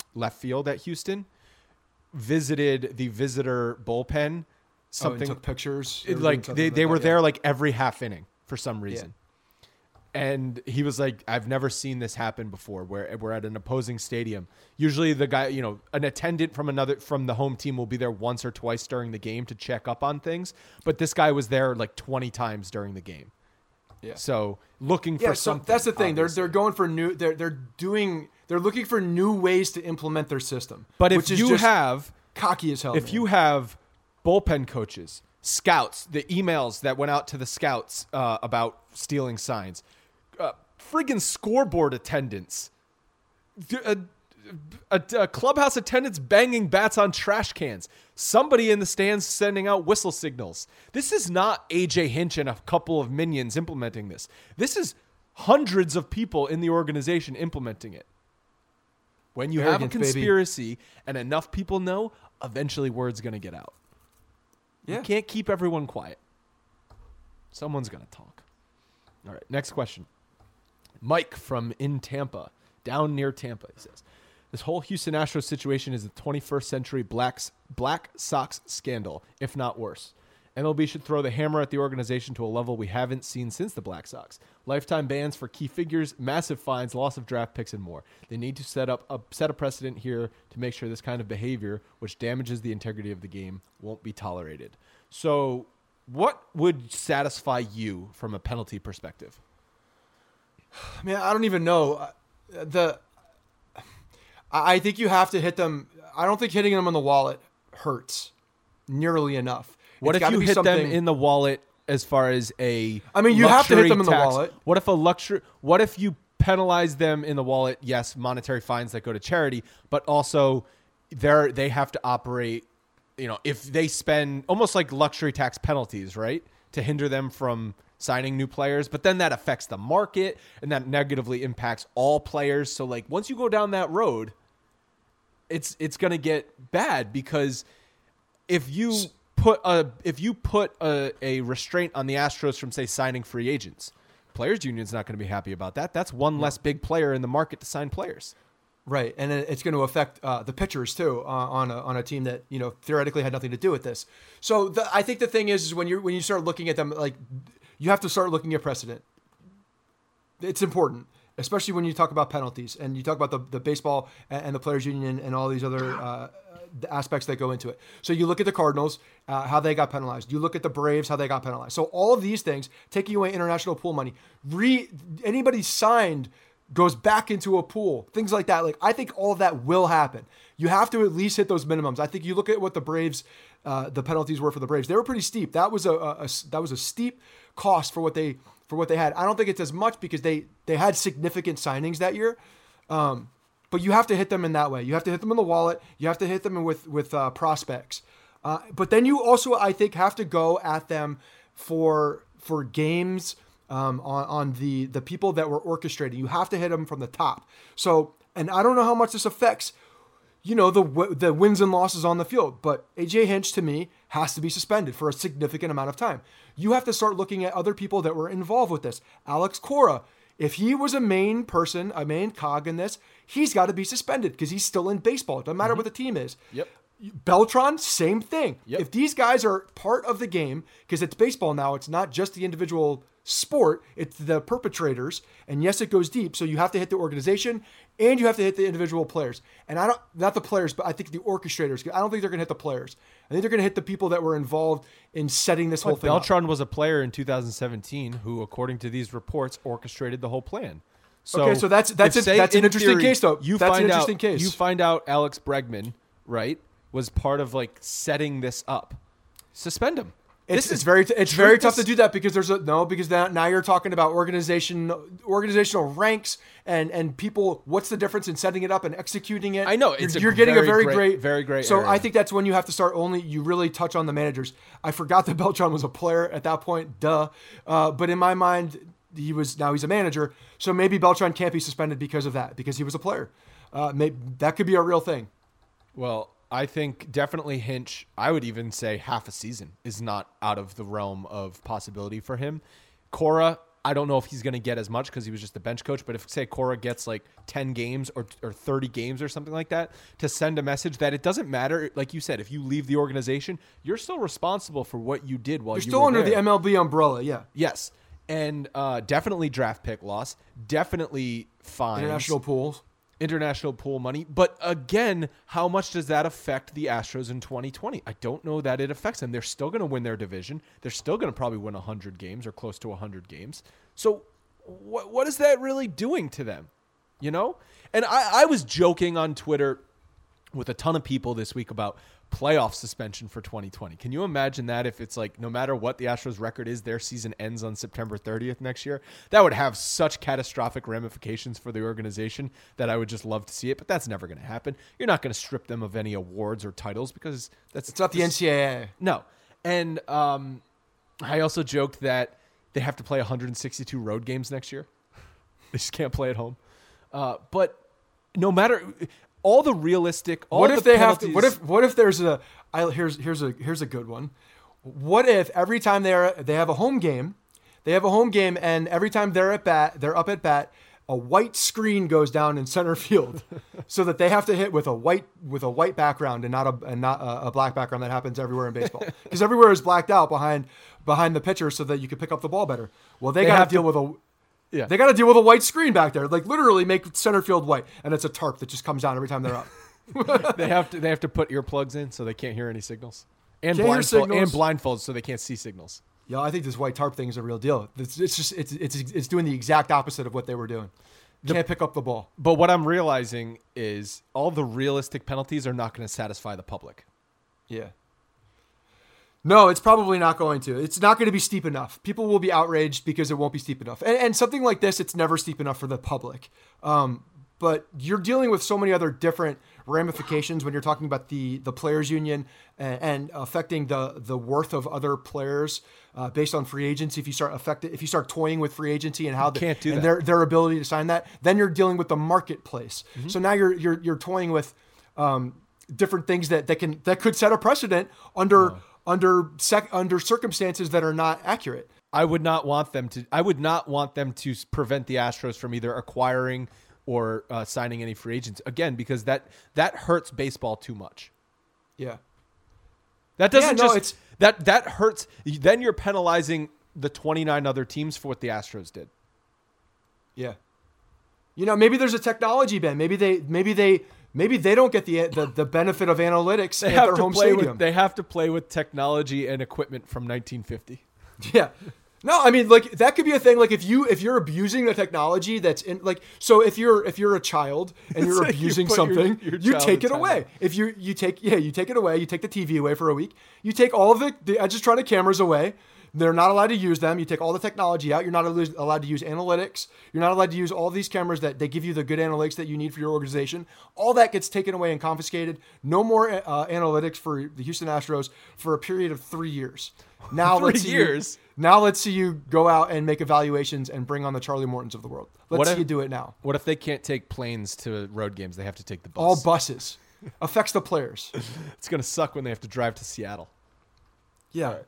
left field at Houston, visited the visitor bullpen. Something oh, took pictures. it, like they, they like were that, there yeah. like every half inning for some reason. Yeah. And he was like, I've never seen this happen before where we're at an opposing stadium. Usually the guy, you know, an attendant from another from the home team will be there once or twice during the game to check up on things. But this guy was there like twenty times during the game. Yeah. So looking yeah, for so something. That's the thing. Obviously. They're they're going for new they're they're doing they're looking for new ways to implement their system. But if which is you just have cocky as hell. if man. you have bullpen coaches, scouts, the emails that went out to the scouts uh, about stealing signs, uh, friggin' scoreboard attendants, a, a, a clubhouse attendants banging bats on trash cans, somebody in the stands sending out whistle signals. This is not A J Hinch and a couple of minions implementing this. This is hundreds of people in the organization implementing it. When you Arrogance, have a conspiracy baby. And enough people know, eventually word's going to get out. Yeah. You can't keep everyone quiet. Someone's going to talk. All right, next question. Mike from in Tampa, down near Tampa, he says, this whole Houston Astros situation is the twenty-first century Blacks, Black Sox scandal, if not worse. M L B should throw the hammer at the organization to a level we haven't seen since the Black Sox. Lifetime bans for key figures, massive fines, loss of draft picks, and more. They need to set up a set a precedent here to make sure this kind of behavior, which damages the integrity of the game, won't be tolerated. So, what would satisfy you from a penalty perspective? Man, I don't even know. Uh, The I think you have to hit them. I don't think hitting them on the wallet hurts nearly enough. What It's if you be hit them something- in the wallet as far as a I mean, you have to hit luxury them in the tax? wallet. What if a luxury? What if you penalize them in the wallet? Yes, monetary fines that go to charity, but also they they have to operate. You know, if they spend almost like luxury tax penalties, right, to hinder them from signing new players, but then that affects the market and that negatively impacts all players. So like once you go down that road, it's it's going to get bad because if you put a if you put a, a restraint on the Astros from say signing free agents, players union's not going to be happy about that. That's one less big player in the market to sign players. Right, and then it's going to affect uh, the pitchers too uh, on a, on a team that you know theoretically had nothing to do with this. So the, I think the thing is, is when you when you start looking at them, like you have to start looking at precedent. It's important, especially when you talk about penalties and you talk about the, the baseball and, and the players union and all these other uh, aspects that go into it. So you look at the Cardinals, uh, how they got penalized. You look at the Braves, how they got penalized. So all of these things, taking away international pool money, re anybody signed goes back into a pool, things like that. Like I think all of that will happen. You have to at least hit those minimums. I think you look at what the Braves, uh, the penalties were for the Braves. They were pretty steep. That was a, a, a that was a steep cost for what they for what they had. I don't think it's as much because they they had significant signings that year. Um, but you have to hit them in that way. You have to hit them in the wallet. You have to hit them with with uh, prospects. Uh, but then you also, I think, have to go at them for for games. Um, on, on the, the people that were orchestrating. You have to hit them from the top. So, and I don't know how much this affects, you know, the the wins and losses on the field, but A J Hinch to me has to be suspended for a significant amount of time. You have to start looking at other people that were involved with this. Alex Cora, if he was a main person, a main cog in this, he's got to be suspended because he's still in baseball. It doesn't matter mm-hmm. what the team is. Yep. Beltran, same thing. Yep. If these guys are part of the game, because it's baseball now, it's not just the individual sport, it's the perpetrators. And yes, it goes deep. So you have to hit the organization and you have to hit the individual players. And I don't, not the players, but I think the orchestrators. I don't think they're going to hit the players. I think they're going to hit the people that were involved in setting this but whole thing Beltran up. was a player in two thousand seventeen who, according to these reports, orchestrated the whole plan. So okay, so that's that's if, a, say, that's an in interesting theory, case, though. You that's find an interesting out, case. You find out Alex Bregman, right, was part of like setting this up. Suspend him. It's, This it's is very it's very tough this- to do that because there's a no because now, now you're talking about organization organizational ranks and and people. What's the difference in setting it up and executing it? I know, it's you're, a you're getting very a very gray- great very gray So area. I think that's when you have to start only you really touch on the managers. I forgot that Beltran was a player at that point. Duh, uh, but in my mind he was now he's a manager. So maybe Beltran can't be suspended because of that because he was a player. Uh, maybe that could be a real thing. Well, I think definitely Hinch, I would even say half a season is not out of the realm of possibility for him. Cora, I don't know if he's going to get as much because he was just the bench coach. But if, say, Cora gets like ten games or, or thirty games or something like that, to send a message that it doesn't matter. Like you said, if you leave the organization, you're still responsible for what you did while You're you still were under there. the M L B umbrella, yeah. Yes. And uh, definitely draft pick loss. Definitely fines. International pools. International pool money. But again, how much does that affect the Astros in twenty twenty? I don't know that it affects them. They're still going to win their division. They're still going to probably win one hundred games or close to one hundred games. So what what is that really doing to them? You know? And I, I was joking on Twitter with a ton of people this week about playoff suspension for twenty twenty. Can you imagine that if it's like no matter what the Astros record is, their season ends on September thirtieth next year? That would have such catastrophic ramifications for the organization that I would just love to see it, but that's never going to happen. You're not going to strip them of any awards or titles because that's It's not the N C double A. No. And um, I also joked that they have to play one hundred sixty-two road games next year. They just can't play at home. Uh, but no matter all the realistic, all what the if they penalties, have to? What if? What if there's a? I, here's here's a here's a good one. What if every time they're they have a home game, they have a home game, and every time they're at bat, they're up at bat, a white screen goes down in center field, so that they have to hit with a white with a white background and not a and not a, a black background that happens everywhere in baseball because everywhere is blacked out behind behind the pitcher so that you can pick up the ball better. Well, they, they got to deal with a. Yeah. They got to deal with a white screen back there, like literally make center field white, and it's a tarp that just comes down every time they're up. they have to they have to put earplugs in so they can't hear any signals, and Can't hear blindfold and signals. blindfolds so they can't see signals. Yeah, I think this white tarp thing is a real deal. It's, it's just it's, it's it's doing the exact opposite of what they were doing. Can't pick up the ball. But what I'm realizing is all the realistic penalties are not going to satisfy the public. Yeah. No, it's probably not going to. It's not going to be steep enough. People will be outraged because it won't be steep enough. And, and something like this, it's never steep enough for the public. Um, but you're dealing with so many other different ramifications when you're talking about the the players union and, and affecting the the worth of other players uh, based on free agency. If you start affected, if you start toying with free agency and how the, can't do and that. their their ability to sign that, then you're dealing with the marketplace. Mm-hmm. So now you're you're you're toying with um, different things that that can that could set a precedent under. No. Under sec, under circumstances that are not accurate. I would not want them to. I would not want them to prevent the Astros from either acquiring or uh, signing any free agents again, because that that hurts baseball too much. Yeah, that doesn't yeah, no, just it's, that that hurts. Then you're penalizing the twenty-nine other teams for what the Astros did. Yeah, you know, maybe there's a technology ban. Maybe they maybe they. Maybe they don't get the the, the benefit of analytics They at have their to home play stadium. with. They have to play with technology and equipment from nineteen fifty. Yeah. No, I mean, like that could be a thing. Like if you if you're abusing the technology that's in, like, so if you're if you're a child and you're like you abusing put your- something, your you child take in it away. timeout. If you you take yeah you take it away. You take the T V away for a week. You take all of the the Edgetronic cameras away. They're not allowed to use them. You take all the technology out. You're not allowed to use analytics. You're not allowed to use all these cameras that they give you the good analytics that you need for your organization. All that gets taken away and confiscated. No more uh, analytics for the Houston Astros for a period of three years. Now Three let's see years? You, now let's see you go out and make evaluations and bring on the Charlie Mortons of the world. Let's What see if- you do it now. What if they can't take planes to road games? They have to take the bus. All buses. Affects the players. It's gonna suck when they have to drive to Seattle. Yeah.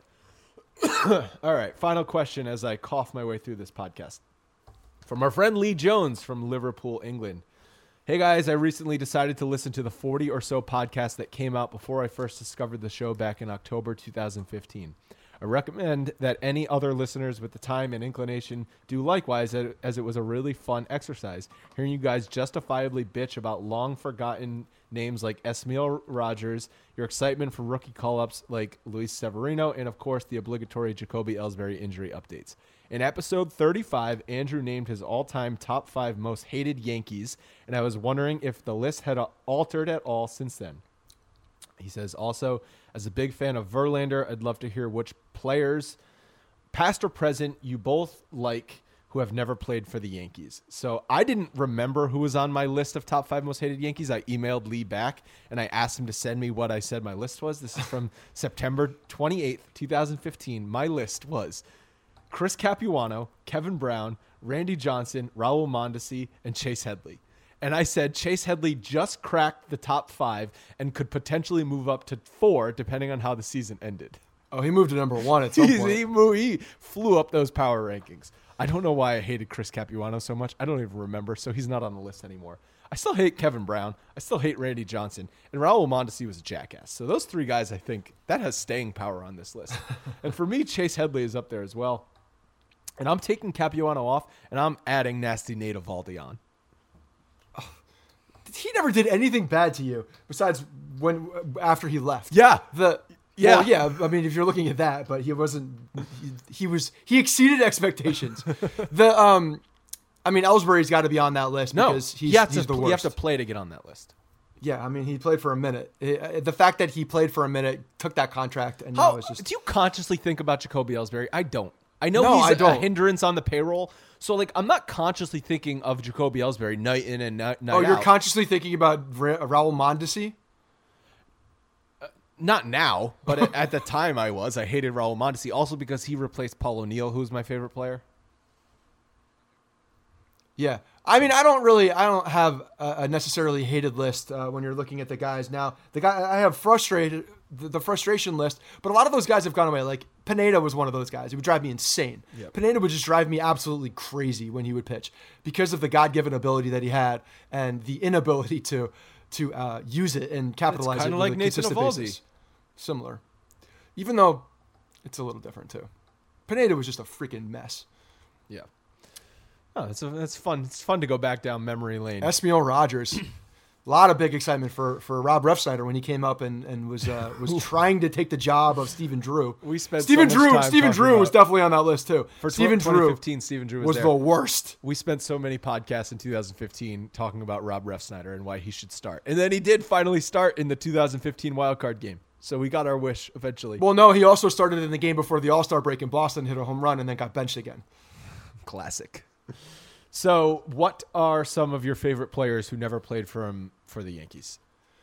All right, final question as I cough my way through this podcast. From our friend Lee Jones from Liverpool, England. Hey guys, I recently decided to listen to the forty or so podcasts that came out before I first discovered the show back in October two thousand fifteen. I recommend that any other listeners with the time and inclination do likewise, as it was a really fun exercise. Hearing you guys justifiably bitch about long-forgotten names like Esmail Rogers, your excitement for rookie call-ups like Luis Severino, and of course the obligatory Jacoby Ellsbury injury updates. In episode thirty-five, Andrew named his all-time top five most hated Yankees, and I was wondering if the list had altered at all since then. He says, also, as a big fan of Verlander, I'd love to hear which players, past or present, you both like who have never played for the Yankees. So I didn't remember who was on my list of top five most hated Yankees. I emailed Lee back, and I asked him to send me what I said my list was. This is from September twenty-eighth, twenty fifteen. My list was Chris Capuano, Kevin Brown, Randy Johnson, Raul Mondesi, and Chase Headley. And I said Chase Headley just cracked the top five and could potentially move up to four depending on how the season ended. Oh, he moved to number one at some He's- point. he, moved, he flew up those power rankings. I don't know why I hated Chris Capuano so much. I don't even remember, so he's not on the list anymore. I still hate Kevin Brown. I still hate Randy Johnson. And Raul Mondesi was a jackass. So those three guys, I think, that has staying power on this list. And for me, Chase Headley is up there as well. And I'm taking Capuano off, and I'm adding Nasty Nate Eovaldi on. He never did anything bad to you besides when after he left. Yeah. The Yeah. Well, yeah. I mean, if you're looking at that, but he wasn't. He, he was. He exceeded expectations. the um, I mean, Ellsbury's got to be on that list No, because he's, you have he's to, the worst. You have to play to get on that list. Yeah, I mean, he played for a minute. It, the fact that he played for a minute, took that contract, and How now it's just. do you consciously think about Jacoby Ellsbury? I don't. I know No, he's I a, don't. a hindrance on the payroll, so like I'm not consciously thinking of Jacoby Ellsbury night in and night, night Oh, you're out. consciously thinking about Ra- Raul Mondesi? Not now, but at, at the time I was. I hated Raul Mondesi also because he replaced Paul O'Neill, who's my favorite player. Yeah. I mean, I don't really, I don't have a, a necessarily hated list uh, when you're looking at the guys now. The guy, I have frustrated, the, the frustration list, but a lot of those guys have gone away. Like Pineda was one of those guys. It would drive me insane. Yep. Pineda would just drive me absolutely crazy when he would pitch because of the God-given ability that he had and the inability to to uh, use it and capitalize It's it kinda with like a Nathan consistent Eovaldi. basis. Similar. Even though it's a little different too. Pineda was just a freaking mess. Yeah. Oh, that's a, that's fun. It's fun to go back down memory lane. Esmiel Rogers. A lot of big excitement for, for Rob Refsnyder when he came up and, and was uh, was trying to take the job of Stephen Drew. We spent Stephen so much Drew. time Stephen talking Drew was about- definitely on that list too. For Stephen twenty Drew fifteen, Stephen Drew was, was there. the worst. We spent so many podcasts in two thousand fifteen talking about Rob Refsnyder and why he should start. And then he did finally start in the two thousand fifteen wildcard game. So we got our wish eventually. Well, no, he also started in the game before the All-Star break in Boston, hit a home run, and then got benched again. Classic. So what are some of your favorite players who never played for him for the Yankees?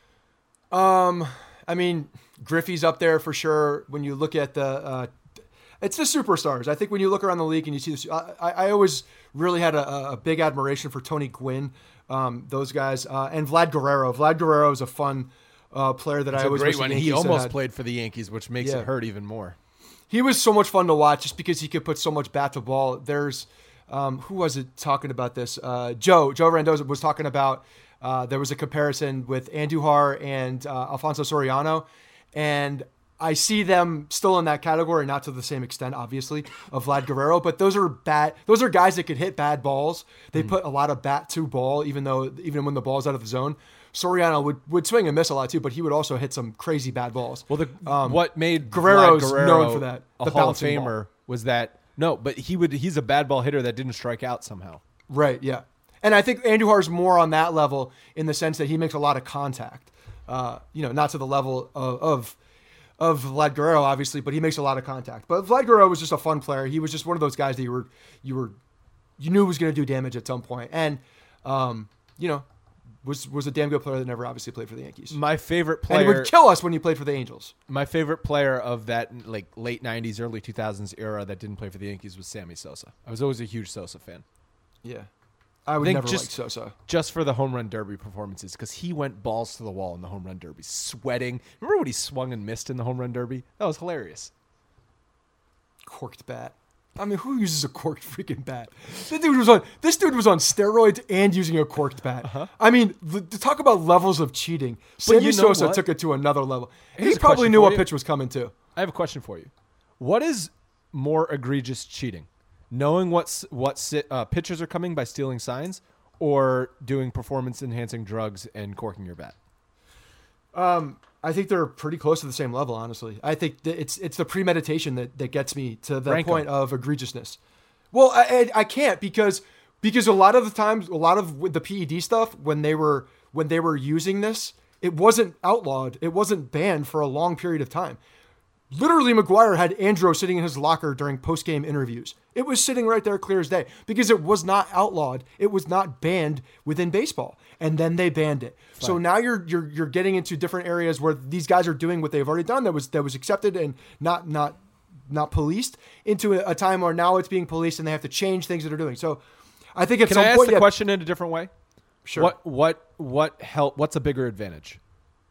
Um, I mean, Griffey's up there for sure. When you look at the, uh, it's the superstars. I think when you look around the league and you see this, I, I I always really had a, a big admiration for Tony Gwynn, um, those guys, uh, and Vlad Guerrero. Vlad Guerrero is a fun uh, player that I It's a always great wish the one. He Yankees almost had. played for the Yankees, which makes Yeah. it hurt even more. He was so much fun to watch just because he could put so much bat to ball. There's, um, who was it talking about this? Uh, Joe, Joe Randoza was talking about, uh, there was a comparison with Andujar and uh, Alfonso Soriano. And I see them still in that category, not to the same extent, obviously, of Vlad Guerrero, but those are bad. Those are guys that could hit bad balls. They Mm. put a lot of bat to ball, even though, even when the ball's out of the zone. Soriano would, would swing and miss a lot too, but he would also hit some crazy bad balls. Well, the, Um, what made Guerrero's Vlad Guerrero known for that, a the Hall of bouncing Famer ball. was that no, but he would he's a bad ball hitter that didn't strike out somehow. Right, yeah. And I think Andujar's more on that level in the sense that he makes a lot of contact. Uh, you know, not to the level of, of of Vlad Guerrero, obviously, but he makes a lot of contact. But Vlad Guerrero was just a fun player. He was just one of those guys that you were you were you knew was going to do damage at some point. And um, you know, was was a damn good player that never obviously played for the Yankees. My favorite And he player would kill us when he played for the Angels. My favorite player of that like late nineties, early two thousands era that didn't play for the Yankees was Sammy Sosa. I was always a huge Sosa fan. Yeah. I would think never just- like Sosa. Just for the home run derby performances, because he went balls to the wall in the home run derby, sweating. Remember when he swung and missed in the home run derby? That was hilarious. Corked bat. I mean, who uses a corked freaking bat? This dude was on. This dude was on steroids and using a corked bat. Uh-huh. I mean, the, to talk about levels of cheating, Sammy you know Sosa what? took it to another level. Here's he a probably question knew for what you. pitch was coming too. I have a question for you. What is more egregious cheating? Knowing what s- what si- uh, pitchers are coming by stealing signs, or doing performance enhancing drugs and corking your bat? I think they're pretty close to the same level, honestly. I think that it's it's the premeditation that, that gets me to the Rank 'em. point of egregiousness. Well, I, I I can't because because a lot of the times, a lot of the P E D stuff when they were when they were using this, it wasn't outlawed, it wasn't banned for a long period of time. Literally, McGuire had Andro sitting in his locker during post-game interviews. It was sitting right there clear as day because it was not outlawed. It was not banned within baseball. And then they banned it. So now you're you're you're getting into different areas where these guys are doing what they've already done that was that was accepted and not not not policed into a, a time where now it's being policed and they have to change things that they're doing. So I think at Can some I ask point the yeah, question in a different way? Sure. What what what help? What's a bigger advantage?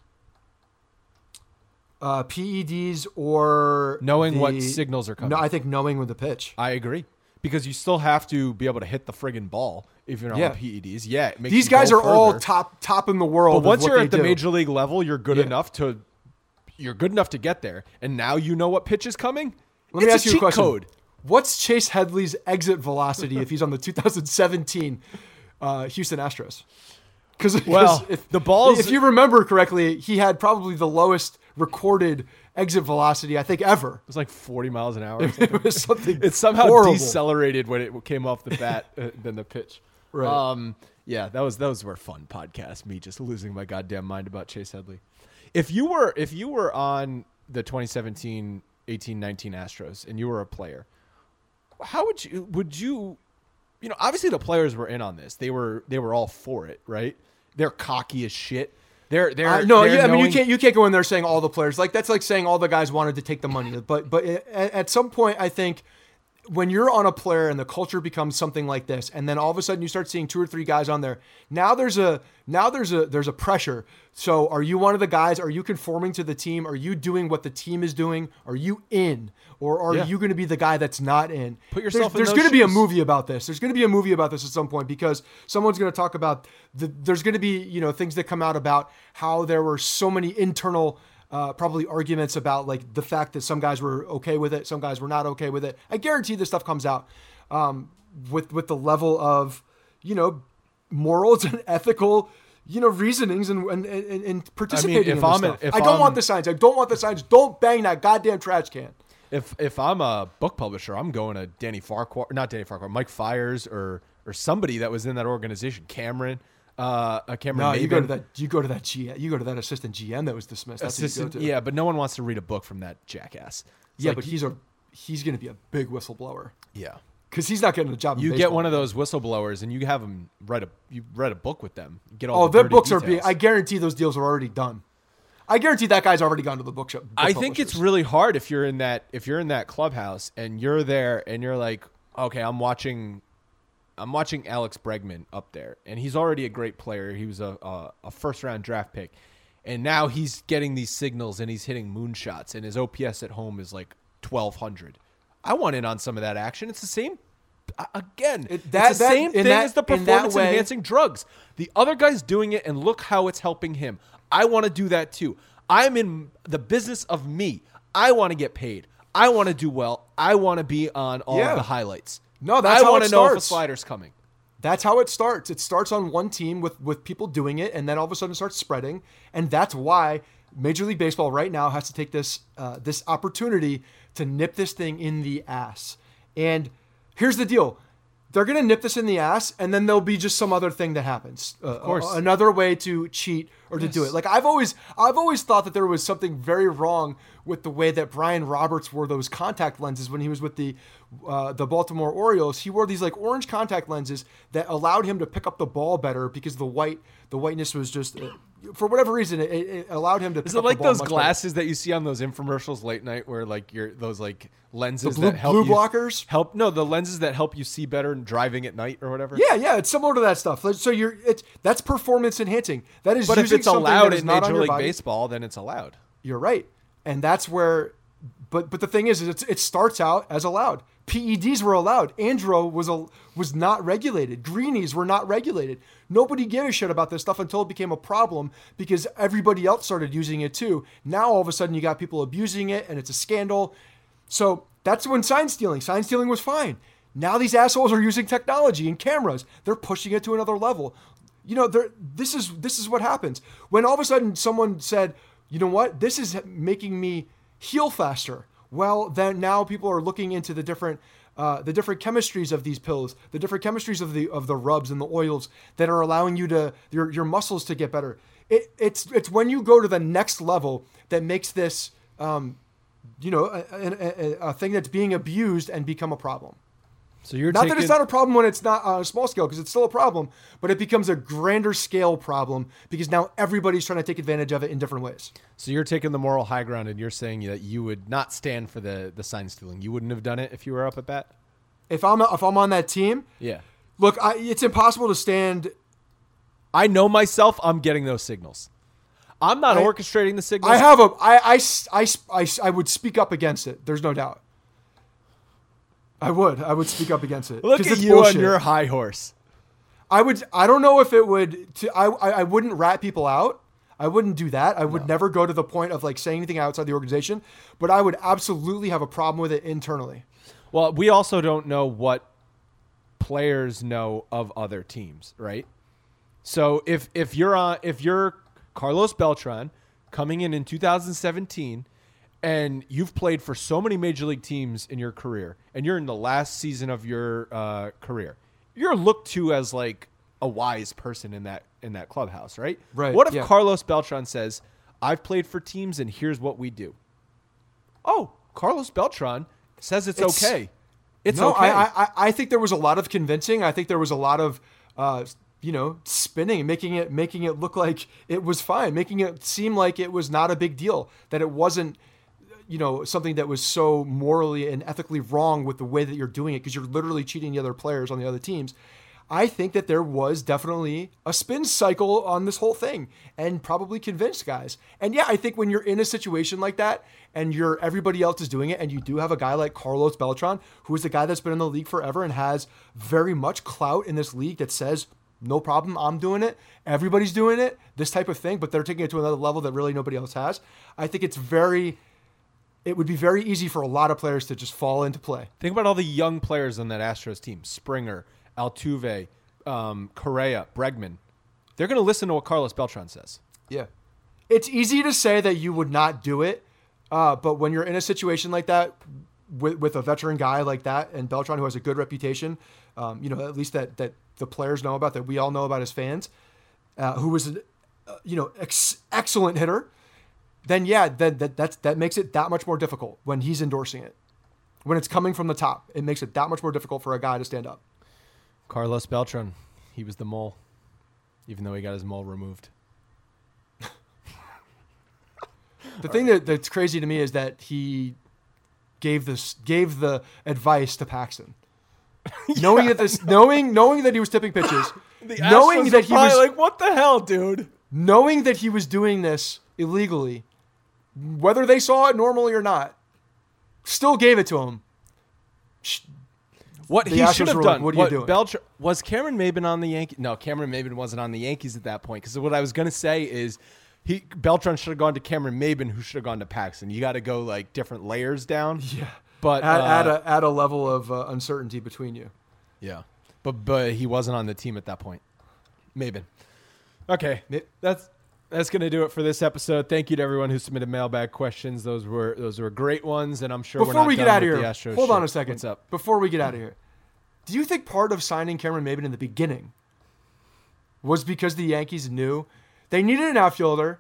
uh, P E Ds or Knowing what the- signals are coming. No, I think knowing with the pitch. I agree. because you still have to be able to hit the friggin' ball if you're not Yeah. on P E Ds. Yeah, it makes These you guys go are all further. top top in the world. But of once what you're they at the do. major league level, you're good Yeah. enough to you're good enough to get there. And now you know what pitch is coming. Let it's me ask a you a cheat question. code. What's Chase Headley's exit velocity if he's on the two thousand seventeen uh, Houston Astros? Because Well, if the balls- if you remember correctly, he had probably the lowest recorded exit velocity I think ever. It was like forty miles an hour. Or something. It was something. It somehow horrible. decelerated when it came off the bat uh, than the pitch. Right. Um, yeah, that was those were fun podcasts. Me just losing my goddamn mind about Chase Headley. If you were if you were on the twenty seventeen, eighteen, nineteen Astros and you were a player, how would you would you you know, obviously the players were in on this. They were they were all for it, right? They're cocky as shit. They're they're Uh, no, they're yeah, I mean you knowing- can't you can't go in there saying all the players like that's like saying all the guys wanted to take the money. But but at, at some point, I think when you're on a player and the culture becomes something like this, and then all of a sudden you start seeing two or three guys on there. Now there's a now there's a there's a pressure. So are you one of the guys? Are you conforming to the team? Are you doing what the team is doing? Are you in, or are Yeah. you going to be the guy that's not in? Put yourself in There's, those there's going to be a shoes. movie about this. There's going to be a movie about this at some point because someone's going to talk about the. There's going to be you know things that come out about how there were so many internal. Uh, probably arguments about like the fact that some guys were okay with it, some guys were not okay with it. I guarantee this stuff comes out um, with with the level of you know morals and ethical you know reasonings and and, and, and participating if in this I'm stuff. if I don't I'm- want the signs. I don't want the signs. Don't bang that goddamn trash can. If if I'm a book publisher, I'm going to Danny Farquhar, not Danny Farquhar, Mike Fires, or or somebody that was in that organization, Cameron. Uh, a Cameron. No, you go Maben. to that. You go to that G. You go to that assistant G M that was dismissed. That's who you go Assistant, to. yeah, but no one wants to read a book from that jackass. It's yeah, like, but he's a he's going to be a big whistleblower yeah. because he's not getting a job. In You get baseball. one of those whistleblowers, and you have them write a you read a book with them. Get all Oh, the their dirty books are being. details. I guarantee those deals are already done. I guarantee that guy's already gone to the bookshop. Book I think it's publishers. really hard if you're in that if you're in that clubhouse and you're there and you're like, okay, I'm watching, I'm watching Alex Bregman up there, and he's already a great player. He was a a, a first round draft pick, and now he's getting these signals and he's hitting moonshots, and his O P S at home is like twelve hundred. I want in on some of that action. It's the same. Again, It- that- it's the that- same in thing that- as the in that performance way- enhancing drugs. The other guy's doing it, and look how it's helping him. I want to do that too. I'm in the business of me. I want to get paid. I want to do well. I want to be on all Yeah. of the highlights. No, that's I how want it to know if a starts. slider's coming. That's how it starts. It starts on one team with with people doing it, and then all of a sudden it starts spreading. And that's why Major League Baseball right now has to take this uh, this opportunity to nip this thing in the ass. And here's the deal. They're going to nip this in the ass, and then there'll be just some other thing that happens. Uh, of course. another way to cheat or to do it. Like I've always, I've always thought that there was something very wrong with the way that Brian Roberts wore those contact lenses when he was with the uh, the Baltimore Orioles. He wore these like orange contact lenses that allowed him to pick up the ball better because the white, the whiteness was just, uh, for whatever reason, it, it allowed him to. Pick Is it up like the ball those much glasses that you see on those infomercials late night where like you're those like lenses The blue- that help blue you blockers? help no the lenses that help you see better and driving at night or whatever? Yeah, yeah, it's similar to that stuff. So you're, it's that's performance enhancing. That is, But if using it's something allowed that is in not on Major your League body. Baseball, then it's allowed. You're right, and that's where. But but the thing is, is it's, it starts out as allowed. P E Ds were allowed. Andro was a, was not regulated. Greenies were not regulated. Nobody gave a shit about this stuff until it became a problem because everybody else started using it too. Now all of a sudden you got people abusing it and it's a scandal. So that's when sign stealing. Sign stealing was fine. Now these assholes are using technology and cameras. They're pushing it to another level. You know, they're- this is this is what happens when all of a sudden someone said, you know what, this is making me heal faster. Well, then now people are looking into the different uh, the different chemistries of these pills, the different chemistries of the of the rubs and the oils that are allowing you to your your muscles to get better. It, it's it's when you go to the next level that makes this um, you know a, a, a, a thing that's being abused and become a problem. So you're Not taking, that it's not a problem when it's not on a small scale, because it's still a problem, but it becomes a grander scale problem because now everybody's trying to take advantage of it in different ways. So you're taking the moral high ground, and you're saying that you would not stand for the the sign stealing. You wouldn't have done it if you were up at bat. If I'm if I'm on that team, Yeah, look, I, it's impossible to stand. I know myself. I'm getting those signals. I'm not I- orchestrating the signals. I have a I, I, I, I, I would speak up against it. There's no doubt. I would. I would speak up against it. Look 'Cause at it's you bullshit. on your high horse. I would. I don't know if it would. To, I, I. I wouldn't rat people out. I wouldn't do that. I would No. never go to the point of like saying anything outside the organization. But I would absolutely have a problem with it internally. Well, we also don't know what players know of other teams, right? So if if you're on if you're Carlos Beltran coming in in two thousand seventeen and you've played for so many major league teams in your career and you're in the last season of your uh, career, you're looked to as like a wise person in that in that clubhouse, right? Right, What if yeah. Carlos Beltran says, "I've played for teams and here's what we do"? Oh, Carlos Beltran says it's, It's- okay. It's no, okay. I, I. I think there was a lot of convincing. I think there was a lot of, uh, you know, spinning, making it making it look like it was fine, making it seem like it was not a big deal, that it wasn't, you know, something that was so morally and ethically wrong with the way that you're doing it because you're literally cheating the other players on the other teams. I think that there was definitely a spin cycle on this whole thing and probably convinced guys. And yeah, I think when you're in a situation like that and you're everybody else is doing it and you do have a guy like Carlos Beltran, who is a guy that's been in the league forever and has very much clout in this league that says, no problem, I'm doing it. Everybody's doing it, this type of thing, but they're taking it to another level that really nobody else has. I think it's very, it would be very easy for a lot of players to just fall into play. Think about all the young players on that Astros team: Springer, Altuve, um, Correa, Bregman. They're going to listen to what Carlos Beltran says. Yeah. It's easy to say that you would not do it, uh, but when you're in a situation like that with, with a veteran guy like that and Beltran, who has a good reputation, um, you know, at least that, that the players know about, that we all know about as fans, uh, who was, an, uh, you know, ex- excellent hitter, then yeah, then that, that's, that makes it that much more difficult when he's endorsing it. When it's coming from the top, it makes it that much more difficult for a guy to stand up. Carlos Beltran, he was the mole, even though he got his mole removed. The thing that, that's crazy to me is that he gave this gave the advice to Paxton, knowing that this knowing knowing that he was tipping pitches, knowing that he was like, what the hell, dude? knowing that he was doing this illegally, whether they saw it normally or not, still gave it to him. What The he Astros should have were done. like, what are you doing? Beltran, was Cameron Maybin on the Yankees? No, Cameron Maybin wasn't on the Yankees at that point. Because what I was going to say is he Beltran should have gone to Cameron Maybin, who should have gone to Paxton. You got to go like different layers down. Yeah, But add, uh, add a add a level of uh, uncertainty between you. yeah, but but he wasn't on the team at that point. Maybin. Okay, Ma- that's that's gonna do it for this episode. Thank you to everyone who submitted mailbag questions. Those were those were great ones, and I'm sure we're Before not we get done out of with here, the Astros hold shit. on a second. What's up? Before we get out of here, do you think part of signing Cameron Maybin in the beginning was because the Yankees knew they needed an outfielder?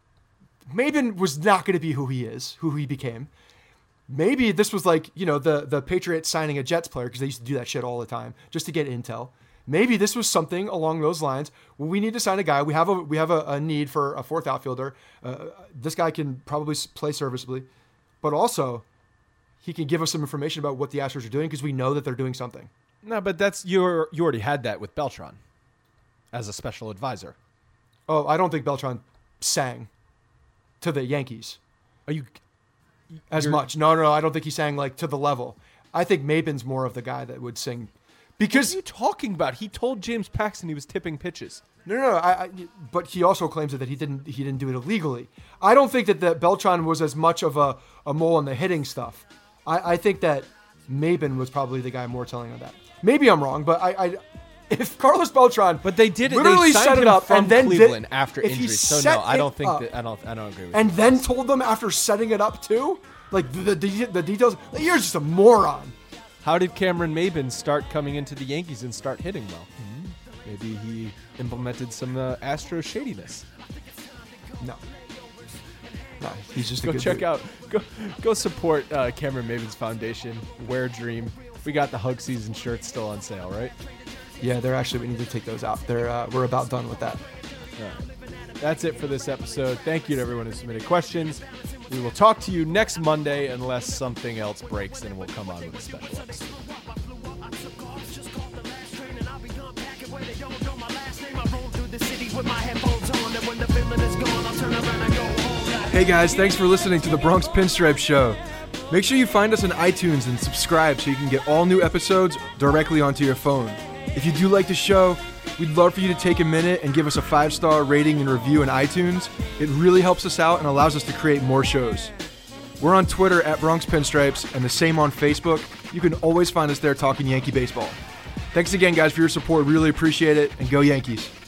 Maybin was not going to be who he is, who he became. Maybe this was like, you know, the, the Patriots signing a Jets player because they used to do that shit all the time just to get intel. Maybe this was something along those lines. Well, we need to sign a guy. We have a we have a, a need for a fourth outfielder. Uh, this guy can probably s- play serviceably, but also he can give us some information about what the Astros are doing because we know that they're doing something. No, but that's you. You already had that with Beltran as a special advisor. Oh, I don't think Beltran sang to the Yankees Are you? as You're- much. No, no, no, I don't think he sang like to the level. I think Maybin's more of the guy that would sing What because are you talking about? He told James Paxton he was tipping pitches. no, no, no. I, I, but he also claims that he didn't. He didn't do it illegally. I don't think that, that Beltran was as much of a, a mole in the hitting stuff. I, I think that Maybin was probably the guy more telling on that. Maybe I'm wrong, but I, I if Carlos Beltran, But they did it. literally They signed set it him up from and then did- Cleveland after if he injury. So set no, I it don't think up that. I don't. I don't agree with and you. then told them after setting it up too, like the the, the details. Like, you're just a moron. How did Cameron Maybin start coming into the Yankees and start hitting well? Mm-hmm. Maybe he implemented some uh, Astro shadiness. No, no, he's just a Go good check dude. out. Go go support uh, Cameron Maybin's foundation. Wear Dream. We got the Hug Season shirts still on sale, right? Yeah, they're actually. We need to take those out. They're uh, we're about done with that. All right. That's it for this episode. Thank you to everyone who submitted questions. We will talk to you next Monday unless something else breaks, and we'll come on with a special episode. Hey guys, thanks for listening to the Bronx Pinstripe Show. Make sure you find us on iTunes and subscribe so you can get all new episodes directly onto your phone. If you do like the show, we'd love for you to take a minute and give us a five-star rating and review in iTunes. It really helps us out and allows us to create more shows. We're on Twitter at Bronx Pinstripes and the same on Facebook. You can always find us there talking Yankee baseball. Thanks again, guys, for your support. Really appreciate it, and go Yankees.